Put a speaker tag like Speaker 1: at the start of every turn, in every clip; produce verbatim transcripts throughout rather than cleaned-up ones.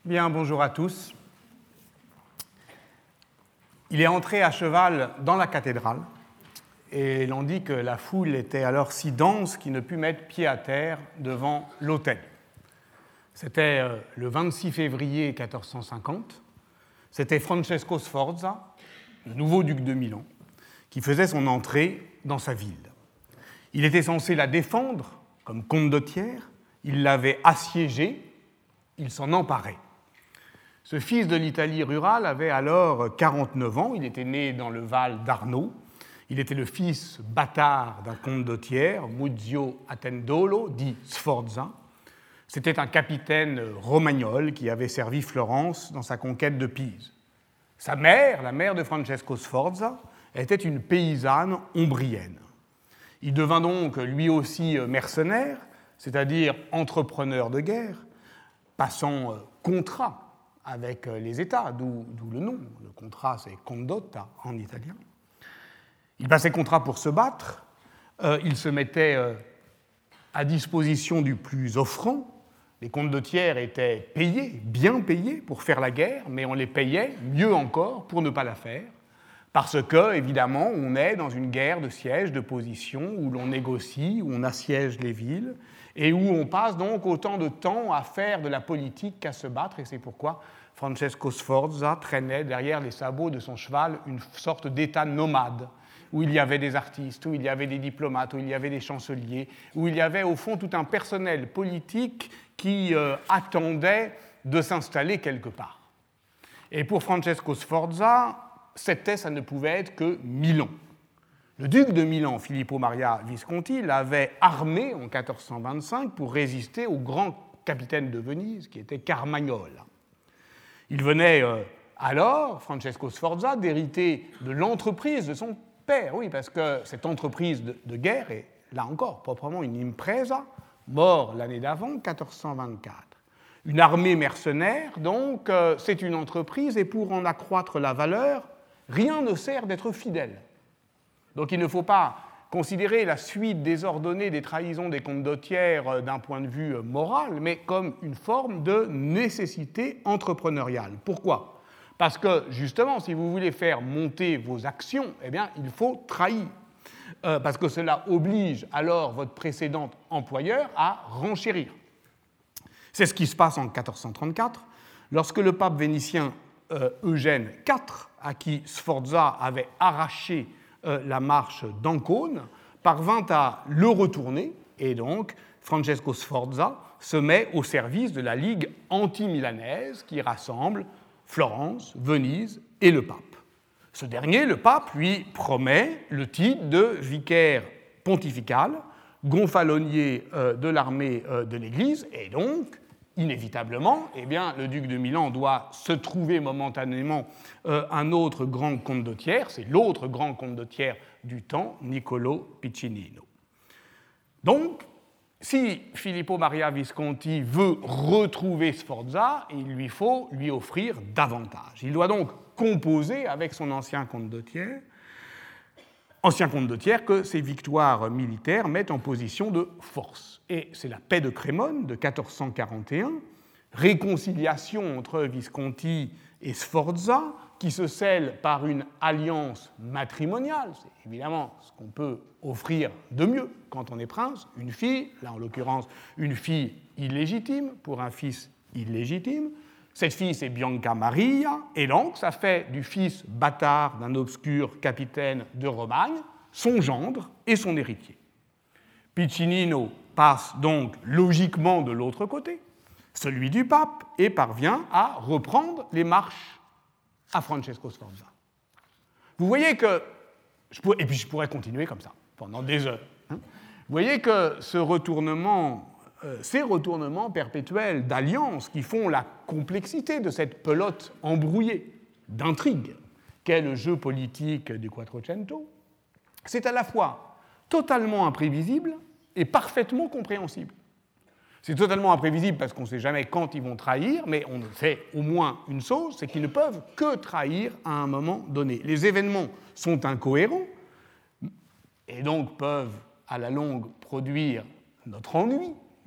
Speaker 1: Bien, bonjour à tous. Il est entré à cheval dans la cathédrale et l'on dit que la foule était alors si dense qu'il ne put mettre pied à terre devant l'autel. C'était le vingt-six février quatorze cent cinquante. C'était Francesco Sforza, le nouveau duc de Milan, qui faisait son entrée dans sa ville. Il était censé la défendre comme comte de Thiers, il l'avait assiégée, il s'en emparait. Ce fils de l'Italie rurale avait alors quarante-neuf ans, il était né dans le Val d'Arno, il était le fils bâtard d'un comte de Thiers, Muzio Attendolo, dit Sforza. C'était un capitaine romagnol qui avait servi Florence dans sa conquête de Pise. Sa mère, la mère de Francesco Sforza, était une paysanne ombrienne. Il devint donc lui aussi mercenaire, c'est-à-dire entrepreneur de guerre, passant contrat avec les États, d'où, d'où le nom. Le contrat, c'est condotta en italien. Il passait contrat pour se battre, euh, il se mettait euh, à disposition du plus offrant. Les comtes de Thiers étaient payés, bien payés pour faire la guerre, mais on les payait, mieux encore, pour ne pas la faire, parce que, évidemment, on est dans une guerre de siège, de position, où l'on négocie, où on assiège les villes, et où on passe donc autant de temps à faire de la politique qu'à se battre, et c'est pourquoi Francesco Sforza traînait derrière les sabots de son cheval une sorte d'état nomade, où il y avait des artistes, où il y avait des diplomates, où il y avait des chanceliers, où il y avait au fond tout un personnel politique qui euh, attendait de s'installer quelque part. Et pour Francesco Sforza, c'était, ça ne pouvait être que Milan. Le duc de Milan, Filippo Maria Visconti, l'avait armé en quatorze cent vingt-cinq pour résister au grand capitaine de Venise, qui était Carmagnole. Il venait euh, alors, Francesco Sforza, d'hériter de l'entreprise de son père, oui, parce que cette entreprise de, de guerre est, là encore, proprement une impresa, mort l'année d'avant, quatorze cent vingt-quatre. Une armée mercenaire, donc, euh, c'est une entreprise, et pour en accroître la valeur, rien ne sert d'être fidèle. Donc il ne faut pas considérer la suite désordonnée des trahisons des comtes de Thiers euh, d'un point de vue euh, moral, mais comme une forme de nécessité entrepreneuriale. Pourquoi ? Parce que, justement, si vous voulez faire monter vos actions, eh bien, il faut trahir. Euh, parce que cela oblige alors votre précédent employeur à renchérir. C'est ce qui se passe en quatorze cent trente-quatre, lorsque le pape vénitien euh, Eugène quatre, à qui Sforza avait arraché euh, la marche d'Ancône, parvint à le retourner, et donc Francesco Sforza se met au service de la Ligue anti-milanaise qui rassemble Florence, Venise et le pape. Ce dernier, le pape, lui promet le titre de vicaire pontifical, gonfalonier euh, de l'armée euh, de l'Église, et donc, inévitablement, eh bien, le duc de Milan doit se trouver momentanément euh, un autre grand comte de Thiers, c'est l'autre grand comte de Thiers du temps, Niccolo Piccinino. Donc, si Filippo Maria Visconti veut retrouver Sforza, il lui faut lui offrir davantage. Il doit donc composer avec son ancien comte de Thiers, ancien comte de Thiers, que ses victoires militaires mettent en position de force. Et c'est la paix de Crémone de quatorze cent quarante et un, réconciliation entre Visconti et Sforza, qui se scelle par une alliance matrimoniale. C'est évidemment ce qu'on peut offrir de mieux quand on est prince, une fille, là en l'occurrence une fille illégitime pour un fils illégitime. Cette fille, c'est Bianca Maria, et donc ça fait du fils bâtard d'un obscur capitaine de Romagne son gendre et son héritier. Piccinino passe donc logiquement de l'autre côté, celui du pape, et parvient à reprendre les marches à Francesco Sforza. Vous voyez que, je pourrais, et puis je pourrais continuer comme ça pendant des heures, hein. Vous voyez que ce retournement, euh, ces retournements perpétuels d'alliances qui font la complexité de cette pelote embrouillée d'intrigues qu'est le jeu politique du Quattrocento, c'est à la fois totalement imprévisible et parfaitement compréhensible. C'est totalement imprévisible parce qu'on ne sait jamais quand ils vont trahir, mais on sait au moins une chose, c'est qu'ils ne peuvent que trahir à un moment donné. Les événements sont incohérents et donc peuvent à la longue produire notre ennui,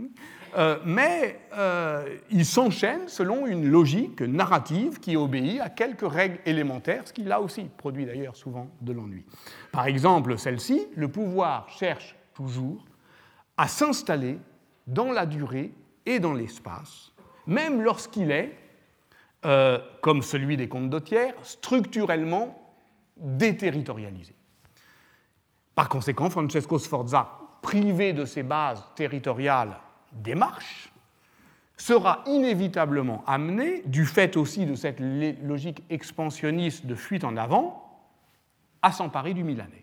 Speaker 1: euh, mais euh, il s'enchaîne selon une logique narrative qui obéit à quelques règles élémentaires, ce qui là aussi produit d'ailleurs souvent de l'ennui. Par exemple, celle-ci, le pouvoir cherche toujours à s'installer dans la durée et dans l'espace, même lorsqu'il est, euh, comme celui des comtes d'Ottière, structurellement déterritorialisé. Par conséquent, Francesco Sforza, privé de ses bases territoriales des marches, sera inévitablement amené, du fait aussi de cette logique expansionniste de fuite en avant, à s'emparer du Milanais.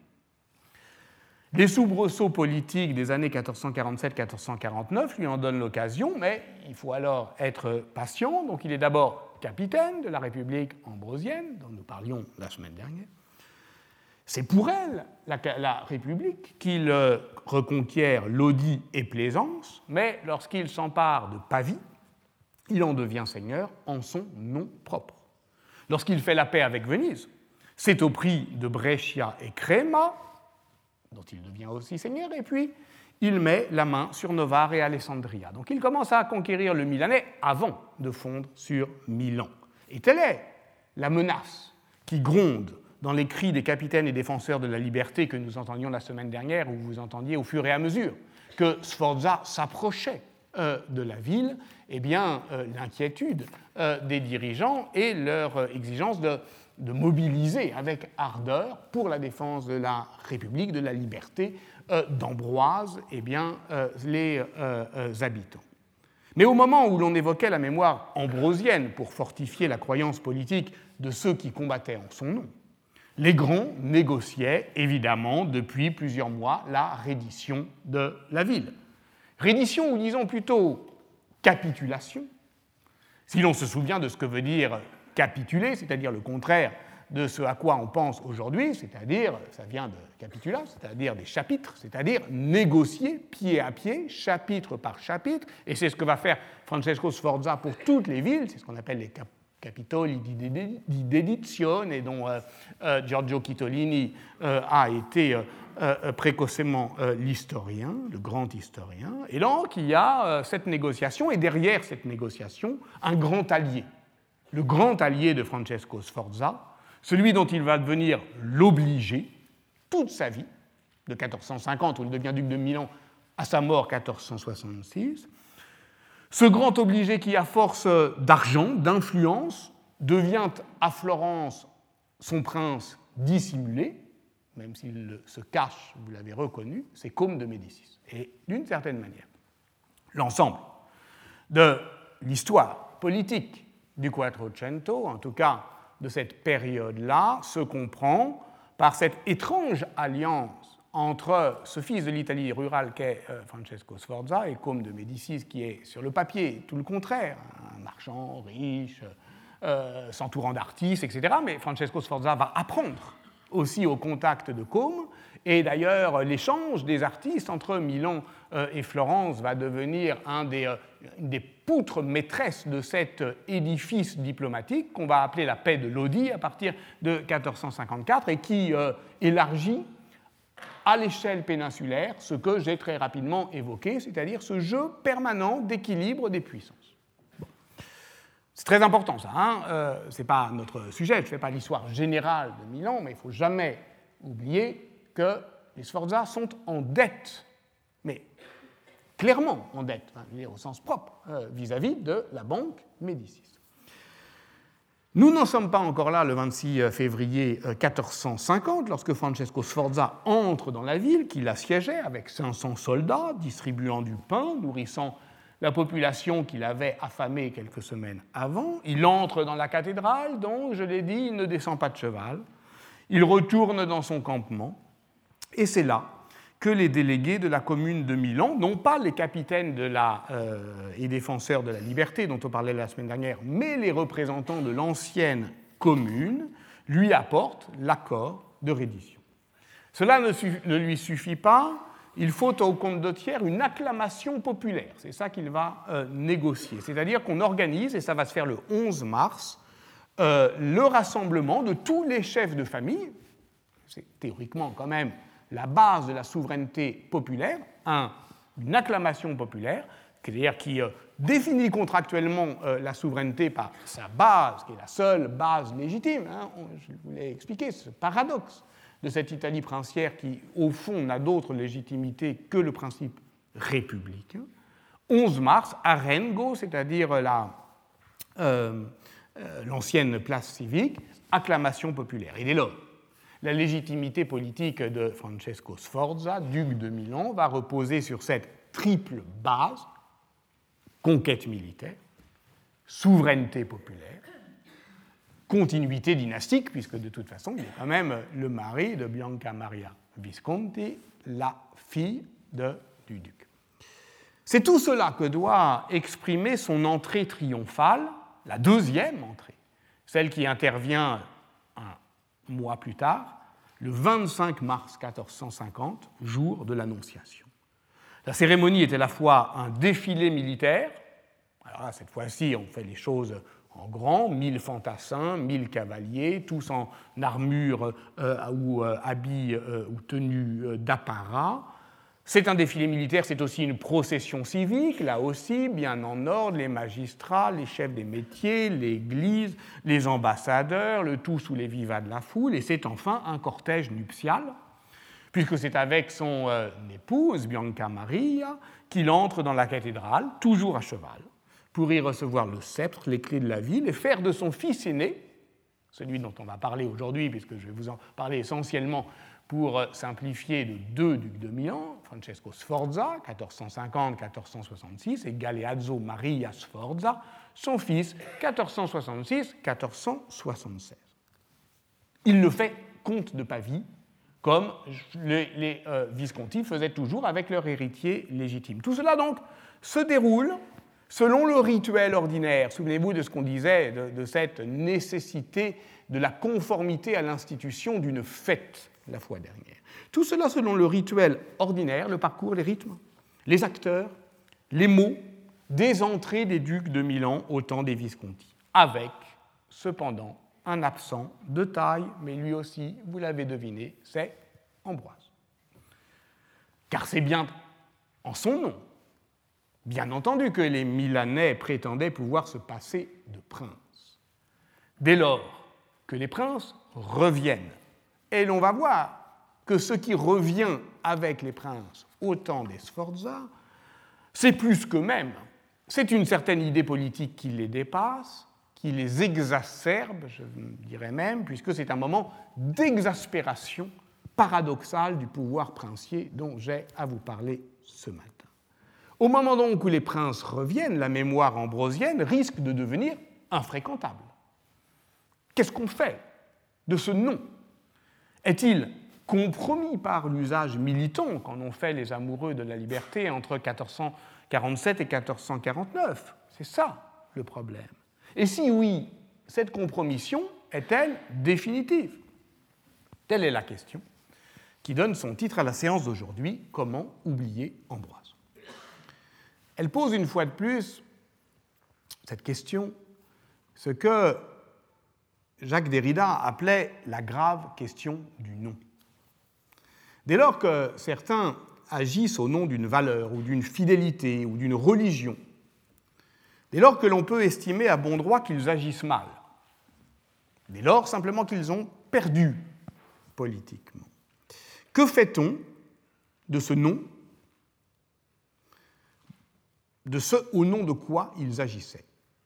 Speaker 1: Les soubresauts politiques des années quatorze cent quarante-sept quatorze cent quarante-neuf lui en donnent l'occasion, mais il faut alors être patient. Donc il est d'abord capitaine de la République ambrosienne, dont nous parlions la semaine dernière. C'est pour elle, la, la République, qu'il euh, reconquiert Lodi et Plaisance, mais lorsqu'il s'empare de Pavie, il en devient seigneur en son nom propre. Lorsqu'il fait la paix avec Venise, c'est au prix de Brescia et Crema, dont il devient aussi seigneur, et puis il met la main sur Novare et Alessandria. Donc il commence à conquérir le Milanais avant de fondre sur Milan. Et telle est la menace qui gronde dans les cris des capitaines et défenseurs de la liberté que nous entendions la semaine dernière, où vous entendiez au fur et à mesure que Sforza s'approchait euh, de la ville, eh bien, euh, l'inquiétude euh, des dirigeants et leur euh, exigence de, de mobiliser avec ardeur pour la défense de la République, de la liberté, euh, d'Ambroise, eh bien, euh, les euh, euh, habitants. Mais au moment où l'on évoquait la mémoire ambrosienne pour fortifier la croyance politique de ceux qui combattaient en son nom, les grands négociaient évidemment depuis plusieurs mois la reddition de la ville. Reddition, ou disons plutôt capitulation, si l'on se souvient de ce que veut dire capituler, c'est-à-dire le contraire de ce à quoi on pense aujourd'hui, c'est-à-dire, ça vient de capitula, c'est-à-dire des chapitres, c'est-à-dire négocier pied à pied, chapitre par chapitre, et c'est ce que va faire Francesco Sforza pour toutes les villes, c'est ce qu'on appelle les cap- Capitoli di dedizione, dont euh, euh, Giorgio Chitolini euh, a été euh, euh, précocement euh, l'historien, le grand historien. Et donc, il y a euh, cette négociation, et derrière cette négociation, un grand allié, le grand allié de Francesco Sforza, celui dont il va devenir l'obligé toute sa vie, de quatorze cent cinquante, où il devient duc de Milan, à sa mort quatorze cent soixante-six. Ce grand obligé qui, à force d'argent, d'influence, devient à Florence son prince dissimulé, même s'il se cache, vous l'avez reconnu, c'est Côme de Médicis. Et d'une certaine manière, l'ensemble de l'histoire politique du Quattrocento, en tout cas de cette période-là, se comprend par cette étrange alliance entre ce fils de l'Italie rurale qu'est euh, Francesco Sforza et Côme de Médicis, qui est sur le papier tout le contraire, un marchand riche, euh, s'entourant d'artistes, et cetera. Mais Francesco Sforza va apprendre aussi au contact de Côme, et d'ailleurs l'échange des artistes entre Milan euh, et Florence va devenir un des, euh, une des poutres maîtresses de cet édifice diplomatique qu'on va appeler la paix de Lodi à partir de quatorze cent cinquante-quatre, et qui euh, élargit à l'échelle péninsulaire ce que j'ai très rapidement évoqué, c'est-à-dire ce jeu permanent d'équilibre des puissances. Bon. C'est très important ça, hein euh, ce n'est pas notre sujet, je ne fais pas l'histoire générale de Milan, mais il ne faut jamais oublier que les Sforza sont en dette, mais clairement en dette, hein, au sens propre, euh, vis-à-vis de la banque Médicis. Nous n'en sommes pas encore là le vingt-six février quatorze cent cinquante, lorsque Francesco Sforza entre dans la ville, qu'il assiégeait avec cinq cents soldats, distribuant du pain, nourrissant la population qu'il avait affamée quelques semaines avant. Il entre dans la cathédrale, dont, je l'ai dit, il ne descend pas de cheval. Il retourne dans son campement, et c'est là que les délégués de la commune de Milan, non pas les capitaines de la, euh, et défenseurs de la liberté dont on parlait la semaine dernière, mais les représentants de l'ancienne commune, lui apportent l'accord de reddition. Cela ne, su- ne lui suffit pas, il faut au comte d'Ottière une acclamation populaire, c'est ça qu'il va euh, négocier, c'est-à-dire qu'on organise, et ça va se faire le onze mars, euh, le rassemblement de tous les chefs de famille, c'est théoriquement quand même la base de la souveraineté populaire, un, une acclamation populaire, c'est-à-dire qui euh, définit contractuellement euh, la souveraineté par sa base, qui est la seule base légitime. Hein, on, je vous l'ai expliqué, ce paradoxe de cette Italie princière qui, au fond, n'a d'autre légitimité que le principe républicain. onze mars, Arengo, c'est-à-dire la, euh, euh, l'ancienne place civique, acclamation populaire. Et dès lors, la légitimité politique de Francesco Sforza, duc de Milan, va reposer sur cette triple base, conquête militaire, souveraineté populaire, continuité dynastique, puisque de toute façon, il est quand même le mari de Bianca Maria Visconti, la fille de, du duc. C'est tout cela que doit exprimer son entrée triomphale, la deuxième entrée, celle qui intervient un mois plus tard, le vingt-cinq mars mille quatre cent cinquante, jour de l'Annonciation. La cérémonie est à la fois un défilé militaire, alors là, cette fois-ci, on fait les choses en grand, mille fantassins, mille cavaliers, tous en armure euh, ou euh, habits euh, ou tenues euh, d'apparat. C'est un défilé militaire, c'est aussi une procession civique, là aussi, bien en ordre, les magistrats, les chefs des métiers, l'Église, les ambassadeurs, le tout sous les vivas de la foule, et c'est enfin un cortège nuptial, puisque c'est avec son euh, épouse, Bianca Maria, qu'il entre dans la cathédrale, toujours à cheval, pour y recevoir le sceptre, les clés de la ville, et faire de son fils aîné, celui dont on va parler aujourd'hui, puisque je vais vous en parler essentiellement pour simplifier, de deux ducs de Milan, Francesco Sforza, quatorze cent cinquante à quatorze cent soixante-six, et Galeazzo Maria Sforza, son fils, quatorze cent soixante-six à quatorze cent soixante-seize. Il le fait comte de Pavie, comme les, les euh, Visconti faisaient toujours avec leur héritier légitime. Tout cela, donc, se déroule selon le rituel ordinaire. Souvenez-vous de ce qu'on disait, de, de cette nécessité de la conformité à l'institution d'une fête la fois dernière. Tout cela selon le rituel ordinaire, le parcours, les rythmes, les acteurs, les mots des entrées des ducs de Milan au temps des Visconti, avec, cependant, un absent de taille, mais lui aussi, vous l'avez deviné, c'est Ambroise. Car c'est bien en son nom, bien entendu, que les Milanais prétendaient pouvoir se passer de princes. Dès lors que les princes reviennent, et l'on va voir que ce qui revient avec les princes au temps des Sforza, c'est plus qu'eux-mêmes, c'est une certaine idée politique qui les dépasse, qui les exacerbe, je dirais même, puisque c'est un moment d'exaspération paradoxale du pouvoir princier dont j'ai à vous parler ce matin. Au moment donc où les princes reviennent, la mémoire ambrosienne risque de devenir infréquentable. Qu'est-ce qu'on fait de ce nom ? Est-il compromis par l'usage militant qu'en ont fait les amoureux de la liberté entre quatorze cent quarante-sept et quatorze cent quarante-neuf ? C'est ça le problème. Et si oui, cette compromission est-elle définitive ? Telle est la question qui donne son titre à la séance d'aujourd'hui, « Comment oublier Ambroise ?» Elle pose une fois de plus, cette question, ce que Jacques Derrida appelait la grave question du nom. Dès lors que certains agissent au nom d'une valeur ou d'une fidélité ou d'une religion, dès lors que l'on peut estimer à bon droit qu'ils agissent mal, dès lors simplement qu'ils ont perdu politiquement, que fait-on de ce nom, de ce au nom de quoi ils agissaient ?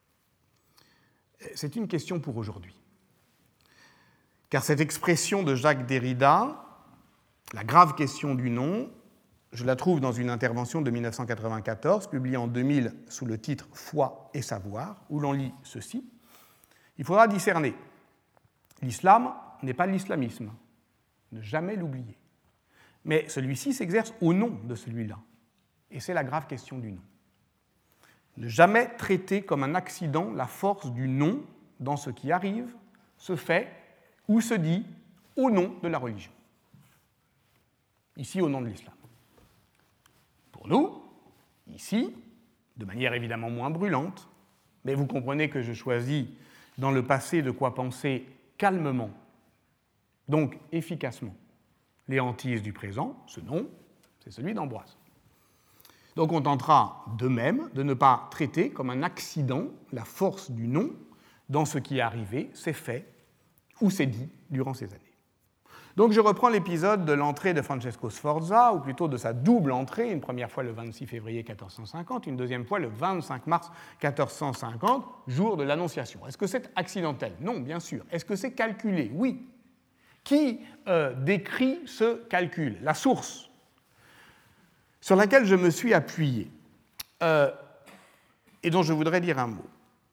Speaker 1: C'est une question pour aujourd'hui. Car cette expression de Jacques Derrida, la grave question du nom, je la trouve dans une intervention de mille neuf cent quatre-vingt-quatorze, publiée en deux mille sous le titre « Foi et savoir », où l'on lit ceci. Il faudra discerner. L'islam n'est pas l'islamisme, ne jamais l'oublier. Mais celui-ci s'exerce au nom de celui-là. Et c'est la grave question du nom. Ne jamais traiter comme un accident la force du nom dans ce qui arrive, se fait ou se dit au nom de la religion. Ici, au nom de l'islam. Pour nous, ici, de manière évidemment moins brûlante, mais vous comprenez que je choisis dans le passé de quoi penser calmement, donc efficacement, les hantises du présent, ce nom, c'est celui d'Ambroise. Donc on tentera de même de ne pas traiter comme un accident la force du nom dans ce qui est arrivé, c'est fait ou c'est dit durant ces années. Donc je reprends l'épisode de l'entrée de Francesco Sforza, ou plutôt de sa double entrée, une première fois le vingt-six février mille quatre cent cinquante, une deuxième fois le vingt-cinq mars mille quatre cent cinquante, jour de l'Annonciation. Est-ce que c'est accidentel? Non, bien sûr. Est-ce que c'est calculé? Oui. Qui euh, décrit ce calcul? La source sur laquelle je me suis appuyé euh, et dont je voudrais dire un mot.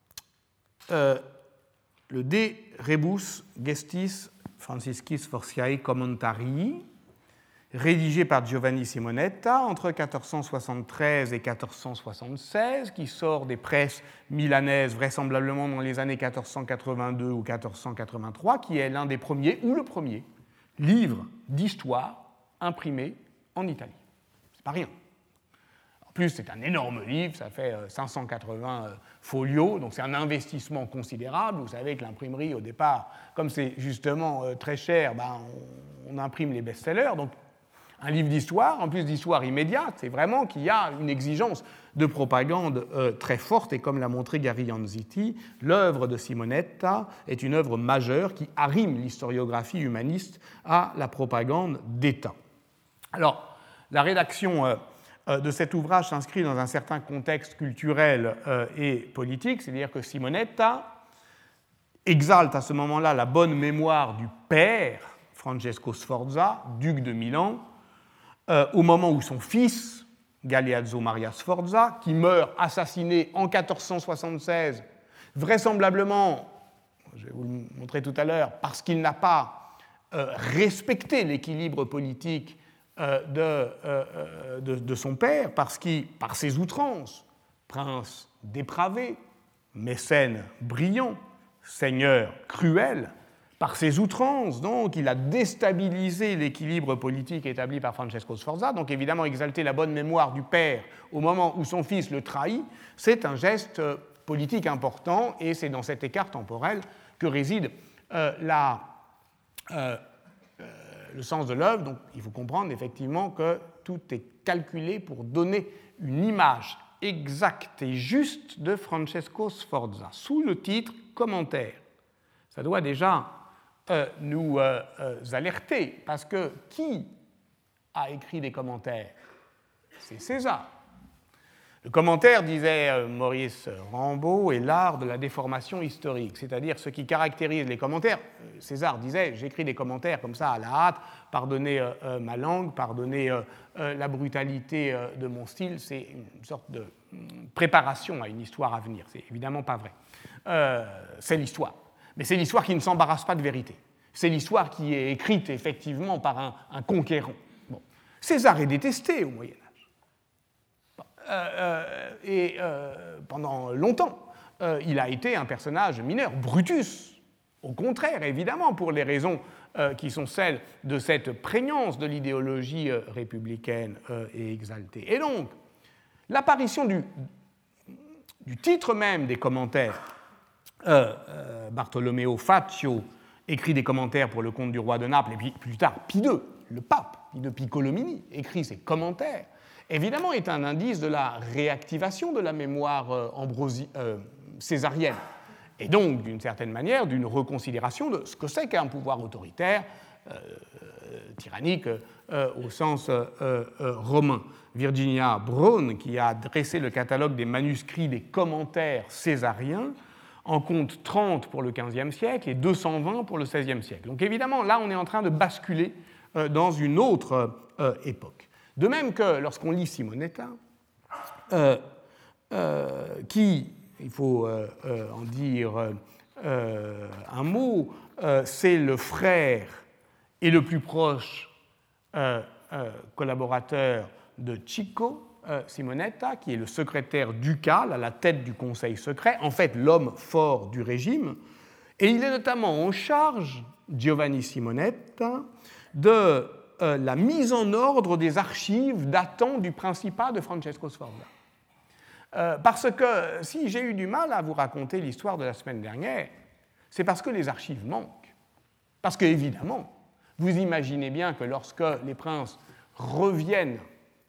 Speaker 1: Euh, le De Rebus Gestis Franciscis Fortiae Commentarii, rédigé par Giovanni Simonetta entre mille quatre cent soixante-treize et mille quatre cent soixante-seize, qui sort des presses milanaises vraisemblablement dans les années mille quatre cent quatre-vingt-deux ou mille quatre cent quatre-vingt-trois, qui est l'un des premiers, ou le premier, livre d'histoire imprimé en Italie. C'est pas rien. En plus, c'est un énorme livre, ça fait cinq cent quatre-vingts folios, donc c'est un investissement considérable. Vous savez que l'imprimerie, au départ, comme c'est justement très cher, ben, on, on imprime les best-sellers. Donc, un livre d'histoire, en plus d'histoire immédiate, c'est vraiment qu'il y a une exigence de propagande euh, très forte, et comme l'a montré Gary Yanziti, l'œuvre de Simonetta est une œuvre majeure qui arrime l'historiographie humaniste à la propagande d'État. Alors, la rédaction euh, de cet ouvrage s'inscrit dans un certain contexte culturel euh, et politique, c'est-à-dire que Simonetta exalte à ce moment-là la bonne mémoire du père, Francesco Sforza, duc de Milan, euh, au moment où son fils, Galeazzo Maria Sforza, qui meurt assassiné en quatorze cent soixante-seize, vraisemblablement, je vais vous le montrer tout à l'heure, parce qu'il n'a pas euh, respecté l'équilibre politique euh, de, euh, de, de son père, parce qu'il, par ses outrances, prince dépravé, mécène brillant, seigneur cruel, par ses outrances, donc, il a déstabilisé l'équilibre politique établi par Francesco Sforza. Donc, évidemment, exalter la bonne mémoire du père au moment où son fils le trahit, c'est un geste politique important, et c'est dans cet écart temporel que réside euh, la, euh, euh, le sens de l'œuvre. Donc, il faut comprendre effectivement que tout est calculé pour donner une image exacte et juste de Francesco Sforza, sous le titre « Commentaire ». Ça doit déjà Euh, nous euh, euh, alerter, parce que qui a écrit des commentaires? C'est César. Le commentaire, disait euh, Maurice Rambaud, est l'art de la déformation historique, c'est-à-dire ce qui caractérise les commentaires. César disait, j'écris des commentaires comme ça à la hâte, pardonnez euh, euh, ma langue, pardonnez euh, euh, la brutalité euh, de mon style, c'est une sorte de préparation à une histoire à venir, c'est évidemment pas vrai. Euh, c'est l'histoire. Mais c'est l'histoire qui ne s'embarrasse pas de vérité. C'est l'histoire qui est écrite effectivement par un, un conquérant. Bon. César est détesté au Moyen-Âge. Bon. Euh, euh, et euh, pendant longtemps, euh, il a été un personnage mineur. Brutus, au contraire, évidemment, pour les raisons euh, qui sont celles de cette prégnance de l'idéologie euh, républicaine euh, et exaltée. Et donc, l'apparition du, du titre même des commentaires, Euh, euh, Bartolomeo Faccio écrit des commentaires pour le comte du roi de Naples, et puis plus tard Pie deux, le pape, Pie deux Piccolomini, écrit ses commentaires, évidemment est un indice de la réactivation de la mémoire euh, ambrosi- euh, césarienne, et donc d'une certaine manière d'une reconsidération de ce que c'est qu'un pouvoir autoritaire, euh, tyrannique euh, au sens euh, euh, romain. Virginia Braun, qui a dressé le catalogue des manuscrits des commentaires césariens, en compte trente pour le quinzième siècle et deux cent vingt pour le seizième siècle. Donc évidemment, là, on est en train de basculer euh, dans une autre euh, époque. De même que lorsqu'on lit Simonetta, euh, euh, qui, il faut euh, euh, en dire euh, un mot, euh, c'est le frère et le plus proche euh, euh, collaborateur de Chico Euh, Simonetta, qui est le secrétaire ducal à la tête du conseil secret, en fait l'homme fort du régime, et il est notamment en charge, Giovanni Simonetta, de euh, la mise en ordre des archives datant du principat de Francesco Sforza. Euh, parce que si j'ai eu du mal à vous raconter l'histoire de la semaine dernière, c'est parce que les archives manquent. Parce que, évidemment, vous imaginez bien que lorsque les princes reviennent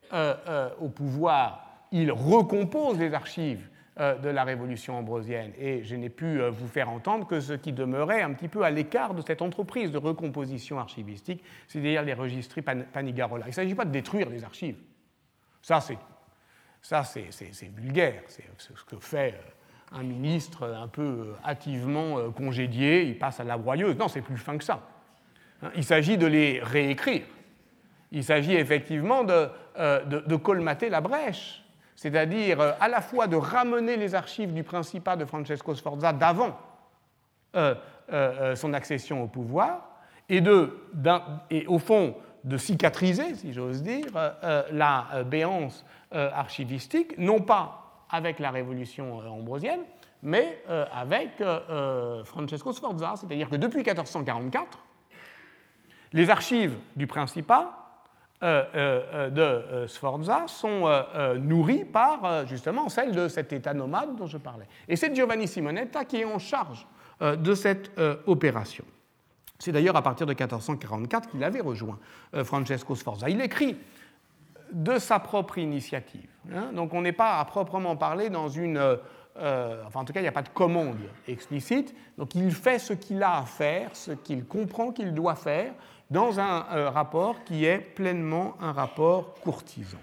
Speaker 1: euh, euh, au pouvoir, il recompose les archives euh, de la Révolution ambrosienne. Et je n'ai pu euh, vous faire entendre que ce qui demeurait un petit peu à l'écart de cette entreprise de recomposition archivistique, c'est-à-dire les registres pan- Panigarola. Il ne s'agit pas de détruire les archives. Ça, c'est, ça, c'est, c'est, c'est vulgaire. C'est, c'est ce que fait euh, un ministre un peu euh, hâtivement euh, congédié. Il passe à la broyeuse. Non, c'est plus fin que ça. Hein, il s'agit de les réécrire. Il s'agit effectivement de, euh, de, de colmater la brèche, c'est-à-dire euh, à la fois de ramener les archives du Principat de Francesco Sforza d'avant euh, euh, son accession au pouvoir, et, de, et au fond de cicatriser, si j'ose dire, euh, la euh, béance euh, archivistique, non pas avec la Révolution euh, ambrosienne, mais euh, avec euh, euh, Francesco Sforza, c'est-à-dire que depuis quatorze cent quarante-quatre, les archives du Principat Euh, euh, de euh, Sforza sont euh, euh, nourries par euh, justement celle de cet état nomade dont je parlais. Et c'est Giovanni Simonetta qui est en charge euh, de cette euh, opération. C'est d'ailleurs à partir de quatorze cent quarante-quatre qu'il avait rejoint euh, Francesco Sforza. Il écrit de sa propre initiative. Hein, donc on n'est pas à proprement parler dans une... Euh, enfin en tout cas il n'y a pas de commande explicite. Donc il fait ce qu'il a à faire, ce qu'il comprend qu'il doit faire, dans un euh, rapport qui est pleinement un rapport courtisan.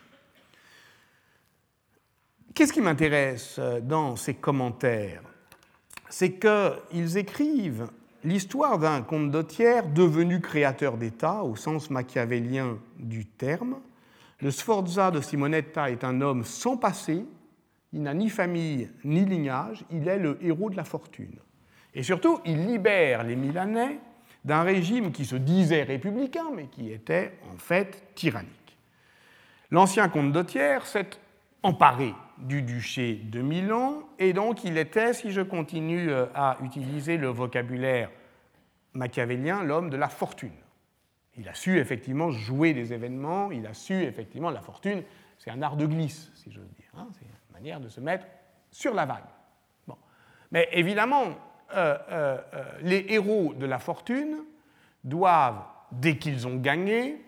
Speaker 1: Qu'est-ce qui m'intéresse dans ces commentaires? C'est qu'ils écrivent l'histoire d'un condottiere devenu créateur d'État au sens machiavélien du terme. Le Sforza de Simonetta est un homme sans passé, il n'a ni famille ni lignage, il est le héros de la fortune. Et surtout, il libère les Milanais d'un régime qui se disait républicain, mais qui était en fait tyrannique. L'ancien condottiere s'est emparé du duché de Milan, et donc il était, si je continue à utiliser le vocabulaire machiavélien, l'homme de la fortune. Il a su effectivement jouer des événements, il a su effectivement, la fortune, c'est un art de glisse, si j'ose dire, hein, c'est une manière de se mettre sur la vague. Bon. Mais évidemment, Euh, euh, euh, les héros de la fortune doivent, dès qu'ils ont gagné,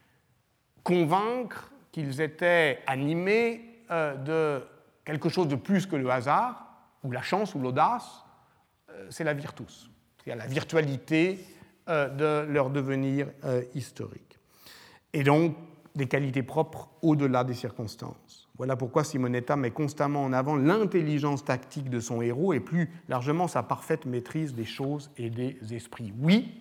Speaker 1: convaincre qu'ils étaient animés euh, de quelque chose de plus que le hasard, ou la chance, ou l'audace, euh, c'est la virtus, c'est-à-dire la virtualité euh, de leur devenir euh, historique. Et donc, des qualités propres au-delà des circonstances. Voilà pourquoi Simonetta met constamment en avant l'intelligence tactique de son héros et plus largement sa parfaite maîtrise des choses et des esprits. Oui,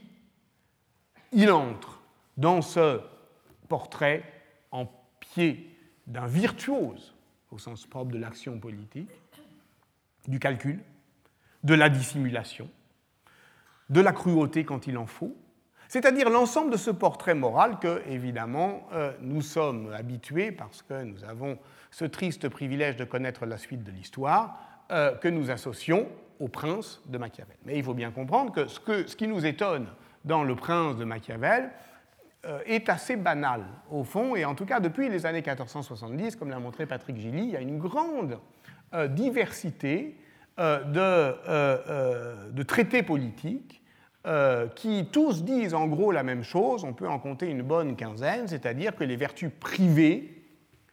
Speaker 1: il entre dans ce portrait en pied d'un virtuose, au sens propre de l'action politique, du calcul, de la dissimulation, de la cruauté quand il en faut, c'est-à-dire l'ensemble de ce portrait moral que, évidemment, euh, nous sommes habitués, parce que nous avons ce triste privilège de connaître la suite de l'histoire, euh, que nous associons au prince de Machiavel. Mais il faut bien comprendre que ce, que, ce qui nous étonne dans le prince de Machiavel euh, est assez banal, au fond, et en tout cas, depuis les années quatorze cent soixante-dix, comme l'a montré Patrick Gilly, il y a une grande euh, diversité euh, de, euh, euh, de traités politiques Euh, qui tous disent en gros la même chose, on peut en compter une bonne quinzaine, c'est-à-dire que les vertus privées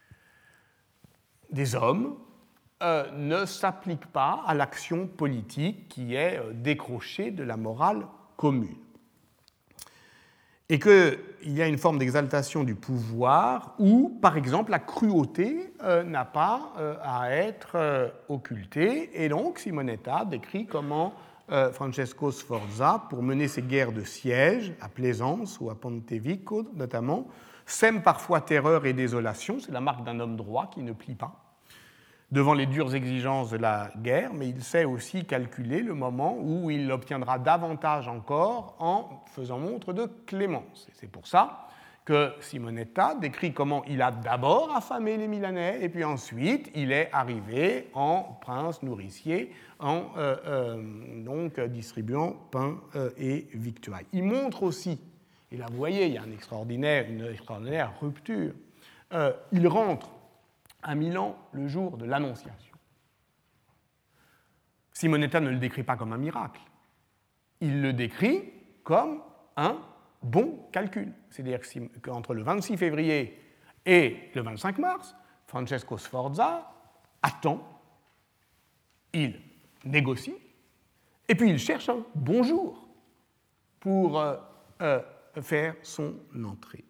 Speaker 1: des hommes euh, ne s'appliquent pas à l'action politique qui est euh, décrochée de la morale commune. Et qu'il y a une forme d'exaltation du pouvoir où, par exemple, la cruauté euh, n'a pas euh, à être euh, occultée. Et donc, Simonetta décrit comment Euh, Francesco Sforza, pour mener ses guerres de siège, à Plaisance ou à Pontevico notamment, sème parfois terreur et désolation, c'est la marque d'un homme droit qui ne plie pas devant les dures exigences de la guerre, mais il sait aussi calculer le moment où il obtiendra davantage encore en faisant montre de clémence. Et c'est pour ça que Simonetta décrit comment il a d'abord affamé les Milanais et puis ensuite il est arrivé en prince nourricier en euh, euh, donc, distribuant pain euh, et victuailles. Il montre aussi, et là vous voyez, il y a un extraordinaire, une extraordinaire rupture, euh, il rentre à Milan le jour de l'Annonciation. Simonetta ne le décrit pas comme un miracle, il le décrit comme un bon calcul. C'est-à-dire qu'entre le vingt-six février Et le vingt-cinq mars, Francesco Sforza attend, il négocie, et puis il cherche un bonjour pour euh, euh, faire son entrée.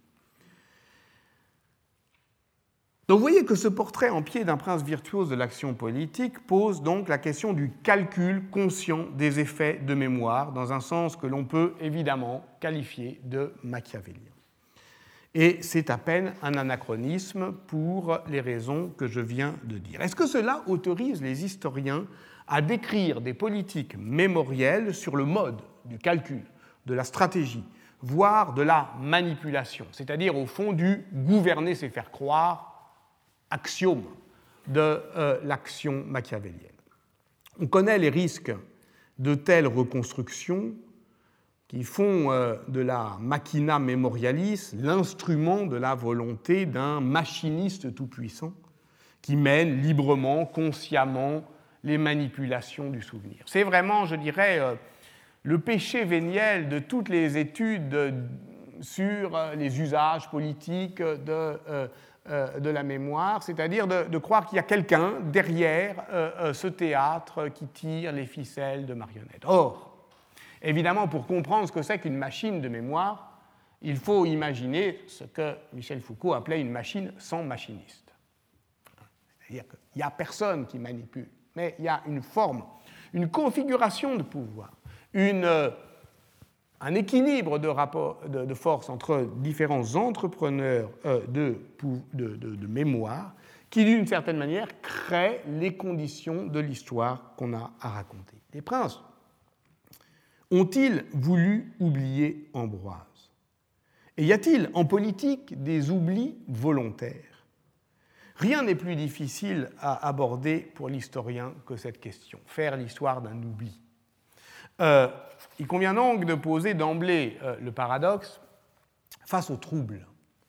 Speaker 1: Donc vous voyez que ce portrait en pied d'un prince virtuose de l'action politique pose donc la question du calcul conscient des effets de mémoire, dans un sens que l'on peut évidemment qualifier de machiavélien. Et c'est à peine un anachronisme pour les raisons que je viens de dire. Est-ce que cela autorise les historiens à décrire des politiques mémorielles sur le mode du calcul, de la stratégie, voire de la manipulation, c'est-à-dire au fond du gouverner, c'est faire croire, axiome de euh, l'action machiavélienne? On connaît les risques de telles reconstructions qui font euh, de la machina memorialis l'instrument de la volonté d'un machiniste tout-puissant qui mène librement, consciemment les manipulations du souvenir. C'est vraiment, je dirais, euh, le péché véniel de toutes les études euh, sur euh, les usages politiques de euh, de la mémoire, c'est-à-dire de, de croire qu'il y a quelqu'un derrière euh, ce théâtre qui tire les ficelles de marionnettes. Or, évidemment, pour comprendre ce que c'est qu'une machine de mémoire, il faut imaginer ce que Michel Foucault appelait une machine sans machiniste. C'est-à-dire qu'il n'y a personne qui manipule, mais il y a une forme, une configuration de pouvoir, une... Euh, un équilibre de, rapport, de, de force entre différents entrepreneurs euh, de, de, de, de mémoire qui, d'une certaine manière, créent les conditions de l'histoire qu'on a à raconter. Les princes ont-ils voulu oublier Ambroise? Et y a-t-il en politique des oublis volontaires? Rien n'est plus difficile à aborder pour l'historien que cette question, faire l'histoire d'un oubli. Euh, il convient donc de poser d'emblée euh, le paradoxe face au trouble.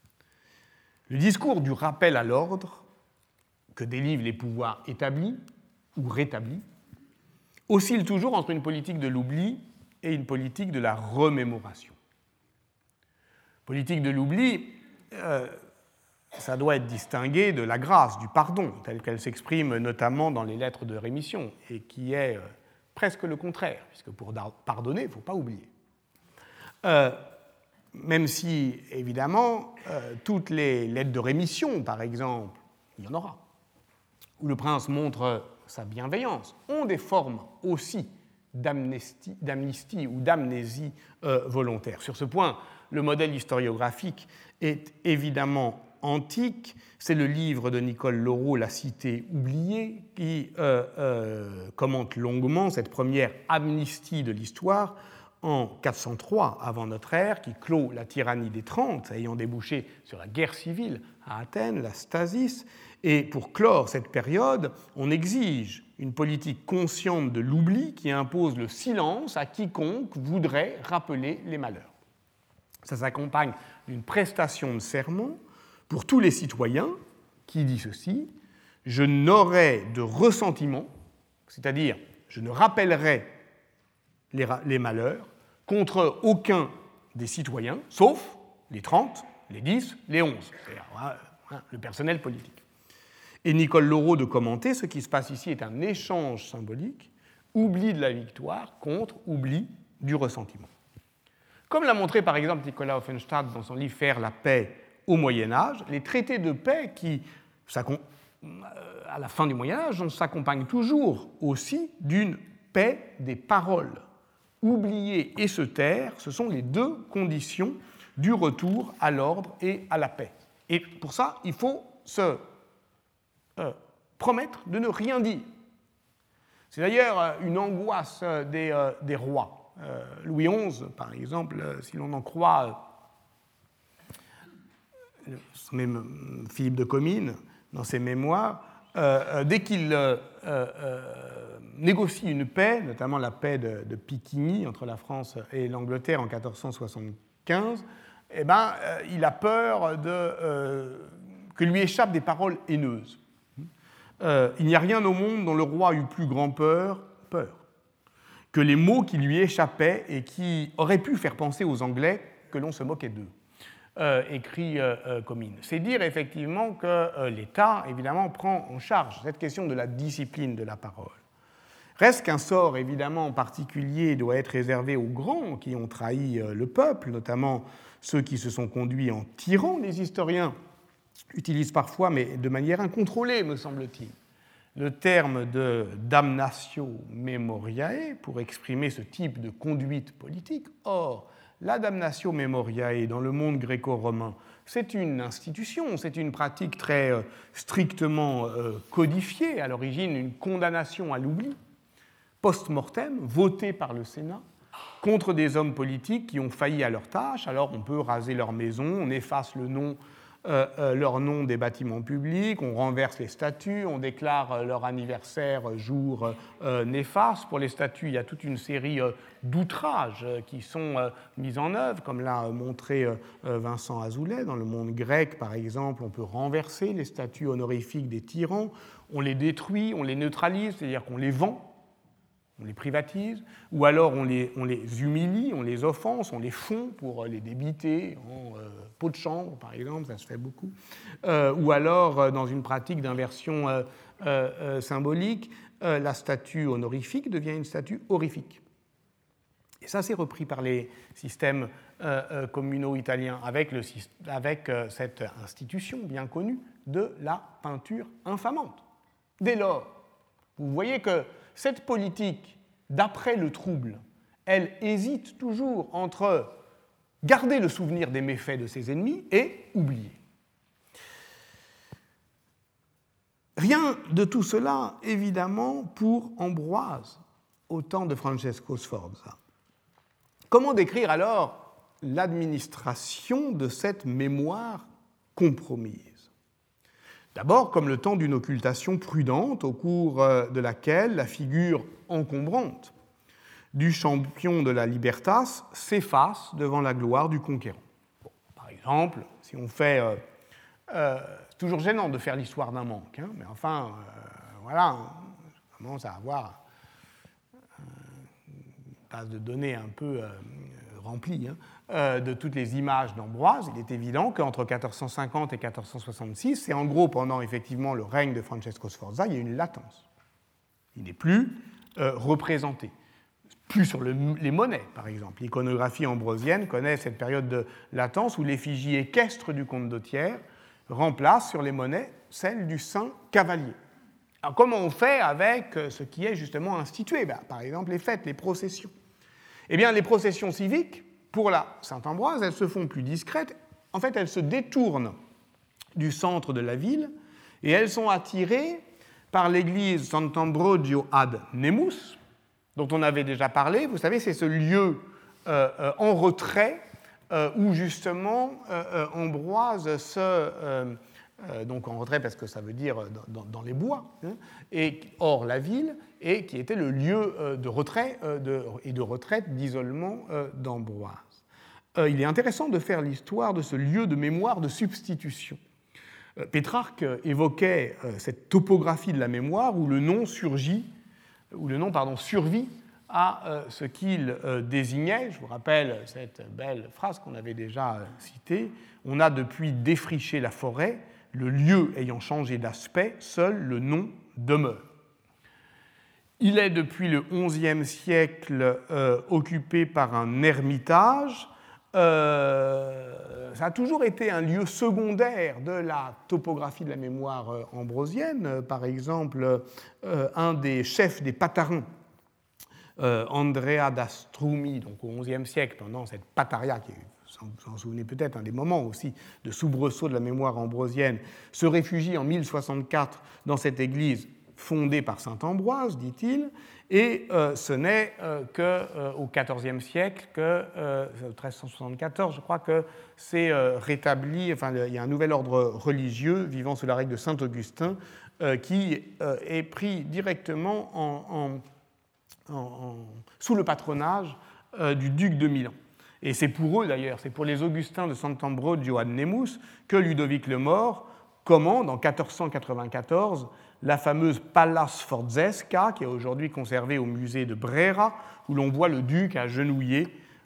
Speaker 1: Le discours du rappel à l'ordre que délivrent les pouvoirs établis ou rétablis oscille toujours entre une politique de l'oubli et une politique de la remémoration. Politique de l'oubli, euh, ça doit être distingué de la grâce, du pardon, telle qu'elle s'exprime notamment dans les lettres de rémission et qui est... Euh, presque le contraire, puisque pour pardonner, il ne faut pas oublier. Euh, même si, évidemment, euh, toutes les lettres de rémission, par exemple, il y en aura, où le prince montre sa bienveillance, ont des formes aussi d'amnistie, d'amnistie ou d'amnésie euh, volontaire. Sur ce point, le modèle historiographique est évidemment antique. C'est le livre de Nicole Laureau, La Cité oubliée, qui euh, euh, commente longuement cette première amnistie de l'histoire en quatre cent trois avant notre ère, qui clôt la tyrannie des Trente, ayant débouché sur la guerre civile à Athènes, la stasis. Et pour clore cette période, on exige une politique consciente de l'oubli qui impose le silence à quiconque voudrait rappeler les malheurs. Ça s'accompagne d'une prestation de serment pour tous les citoyens, qui dit ceci: je n'aurai de ressentiment, c'est-à-dire je ne rappellerai les, les malheurs, contre aucun des citoyens, sauf les trente, les dix, les onze, c'est-à-dire hein, le personnel politique. Et Nicole Laureau de commenter: ce qui se passe ici est un échange symbolique, oubli de la victoire contre oubli du ressentiment. Comme l'a montré par exemple Nicolas Offenstadt dans son livre « Faire la paix » au Moyen-Âge, les traités de paix qui, à la fin du Moyen-Âge, s'accompagnent toujours aussi d'une paix des paroles. Oublier et se taire, ce sont les deux conditions du retour à l'ordre et à la paix. Et pour ça, il faut se euh, promettre de ne rien dire. C'est d'ailleurs une angoisse des, euh, des rois. Euh, Louis onze, par exemple, si l'on en croit même Philippe de Comines, dans ses mémoires, euh, dès qu'il euh, euh, négocie une paix, notamment la paix de, de Piquigny entre la France et l'Angleterre en quatorze cent soixante-quinze, eh ben, euh, il a peur de, euh, que lui échappent des paroles haineuses. Euh, il n'y a rien au monde dont le roi eût plus grand peur, peur, que les mots qui lui échappaient et qui auraient pu faire penser aux Anglais que l'on se moquait d'eux. euh, écrit euh, euh, Comines. C'est dire effectivement que euh, l'État, évidemment, prend en charge cette question de la discipline de la parole. Reste qu'un sort, évidemment, particulier doit être réservé aux grands qui ont trahi euh, le peuple, notamment ceux qui se sont conduits en tyrans. Les historiens utilisent parfois, mais de manière incontrôlée, me semble-t-il, le terme de damnatio memoriae pour exprimer ce type de conduite politique. Or, la damnatio memoriae dans le monde gréco-romain, c'est une institution, c'est une pratique très euh, strictement euh, codifiée, à l'origine une condamnation à l'oubli, post-mortem, votée par le Sénat, contre des hommes politiques qui ont failli à leur tâche. Alors on peut raser leur maison, on efface le nom, euh, euh, leur nom des bâtiments publics, on renverse les statues, on déclare euh, leur anniversaire jour euh, néfaste. Pour les statues, il y a toute une série euh, d'outrages euh, qui sont euh, mis en œuvre, comme l'a montré euh, Vincent Azoulay. Dans le monde grec, par exemple, on peut renverser les statues honorifiques des tyrans, on les détruit, on les neutralise, c'est-à-dire qu'on les vend, on les privatise, ou alors on les, on les humilie, on les offense, on les fond pour les débiter en euh, pot de chambre, par exemple, ça se fait beaucoup, euh, ou alors, euh, dans une pratique d'inversion euh, euh, symbolique, euh, la statue honorifique devient une statue horrifique. Et ça, c'est repris par les systèmes euh, euh, communaux italiens avec, le, avec euh, cette institution bien connue de la peinture infamante. Dès lors, vous voyez que cette politique, d'après le trouble, elle hésite toujours entre garder le souvenir des méfaits de ses ennemis et oublier. Rien de tout cela, évidemment, pour Ambroise, au temps de Francesco Sforza. Comment décrire alors l'administration de cette mémoire compromise ? D'abord, comme le temps d'une occultation prudente, au cours de laquelle la figure encombrante du champion de la libertas s'efface devant la gloire du conquérant. Bon, par exemple, si on fait... Euh, euh, c'est toujours gênant de faire l'histoire d'un manque, hein, mais enfin, euh, voilà, on commence à avoir euh, une base de données un peu euh, remplie, hein, euh, de toutes les images d'Ambroise. Il est évident qu'entre quatorze cent cinquante et quatorze cent soixante-six, c'est en gros pendant effectivement le règne de Francesco Sforza, il y a une latence. Il n'est plus euh, représenté. Plus sur le, les monnaies, par exemple. L'iconographie ambrosienne connaît cette période de latence où l'effigie équestre du comte d'Othières remplace sur les monnaies celle du saint cavalier. Alors comment on fait avec ce qui est justement institué ? Ben, par exemple les fêtes, les processions. Eh bien les processions civiques, pour la Saint-Ambroise, elles se font plus discrètes. En fait, elles se détournent du centre de la ville et elles sont attirées par l'église Sant'Ambrogio ad Nemus, dont on avait déjà parlé. Vous savez, c'est ce lieu euh, euh, en retrait euh, où justement euh, euh, Ambroise se... Euh, euh, donc en retrait parce que ça veut dire dans, dans les bois, hein, et hors la ville, et qui était le lieu euh, de retrait euh, de, et de retraite, d'isolement euh, d'Ambroise. Euh, il est intéressant de faire l'histoire de ce lieu de mémoire de substitution. Euh, Pétrarque évoquait euh, cette topographie de la mémoire où le nom surgit, où le nom pardon, survit à euh, ce qu'il euh, désignait. Je vous rappelle cette belle phrase qu'on avait déjà euh, citée. On a depuis défriché la forêt, le lieu ayant changé d'aspect, seul le nom demeure. Il est depuis le onzième siècle euh, occupé par un ermitage. Euh, ça a toujours été un lieu secondaire de la topographie de la mémoire euh, ambrosienne. Par exemple, euh, un des chefs des Patarins, euh, Andrea d'Astrumi, donc au onzième siècle, pendant cette Pataria qui est, vous en souvenez peut-être, un des moments aussi de soubresaut de la mémoire ambrosienne, se réfugie en mille soixante-quatre dans cette église fondée par saint Ambroise, dit-il, et euh, ce n'est euh, qu'au euh, quatorzième siècle, que, euh, treize cent soixante-quatorze, je crois que c'est euh, rétabli, enfin il y a un nouvel ordre religieux vivant sous la règle de saint Augustin euh, qui euh, est pris directement en, en, en, en, sous le patronage euh, du duc de Milan. Et c'est pour eux d'ailleurs, c'est pour les Augustins de Sant'Ambrogio ad Nemus que Ludovic le Mort commande en quatorze cent quatre-vingt-quatorze la fameuse Palla Sforzesca, qui est aujourd'hui conservée au musée de Brera, où l'on voit le duc agenouillé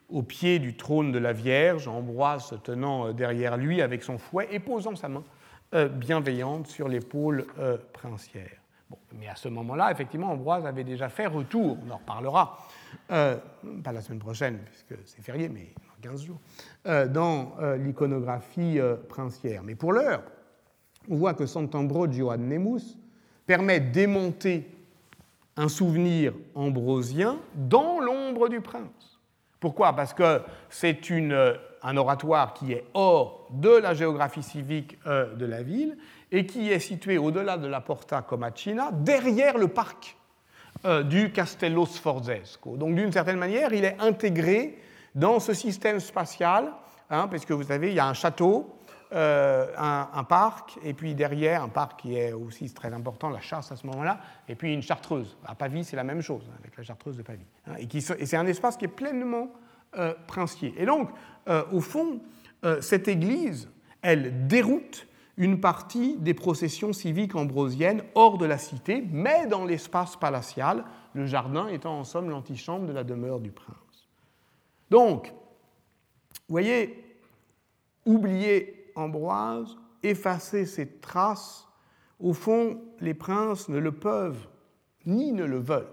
Speaker 1: au pied du trône de la Vierge, Ambroise se tenant derrière lui avec son fouet et posant sa main euh, bienveillante sur l'épaule euh, princière. Bon, mais à ce moment-là, effectivement, Ambroise avait déjà fait retour, on en reparlera, euh, pas la semaine prochaine, puisque c'est férié, mais dans quinze jours, euh, dans euh, l'iconographie euh, princière. Mais pour l'heure, on voit que Sant'Ambrogio ad Nemus permet d'émonter un souvenir ambrosien dans l'ombre du prince. Pourquoi ? Parce que c'est une, un oratoire qui est hors de la géographie civique euh, de la ville et qui est situé au-delà de la Porta Comacina, derrière le parc euh, du Castello Sforzesco. Donc d'une certaine manière, il est intégré dans ce système spatial, hein, parce que vous savez, il y a un château, euh, un, un parc, et puis derrière, un parc qui est aussi très important, la chasse à ce moment-là, et puis une chartreuse. À Pavie, c'est la même chose, hein, avec la chartreuse de Pavie. Hein, et, qui, et c'est un espace qui est pleinement euh, princier. Et donc, euh, au fond, euh, cette église, elle déroute une partie des processions civiques ambrosiennes hors de la cité, mais dans l'espace palatial, le jardin étant en somme l'antichambre de la demeure du prince. Donc, vous voyez, oublier Ambroise, effacer ses traces, au fond, les princes ne le peuvent ni ne le veulent.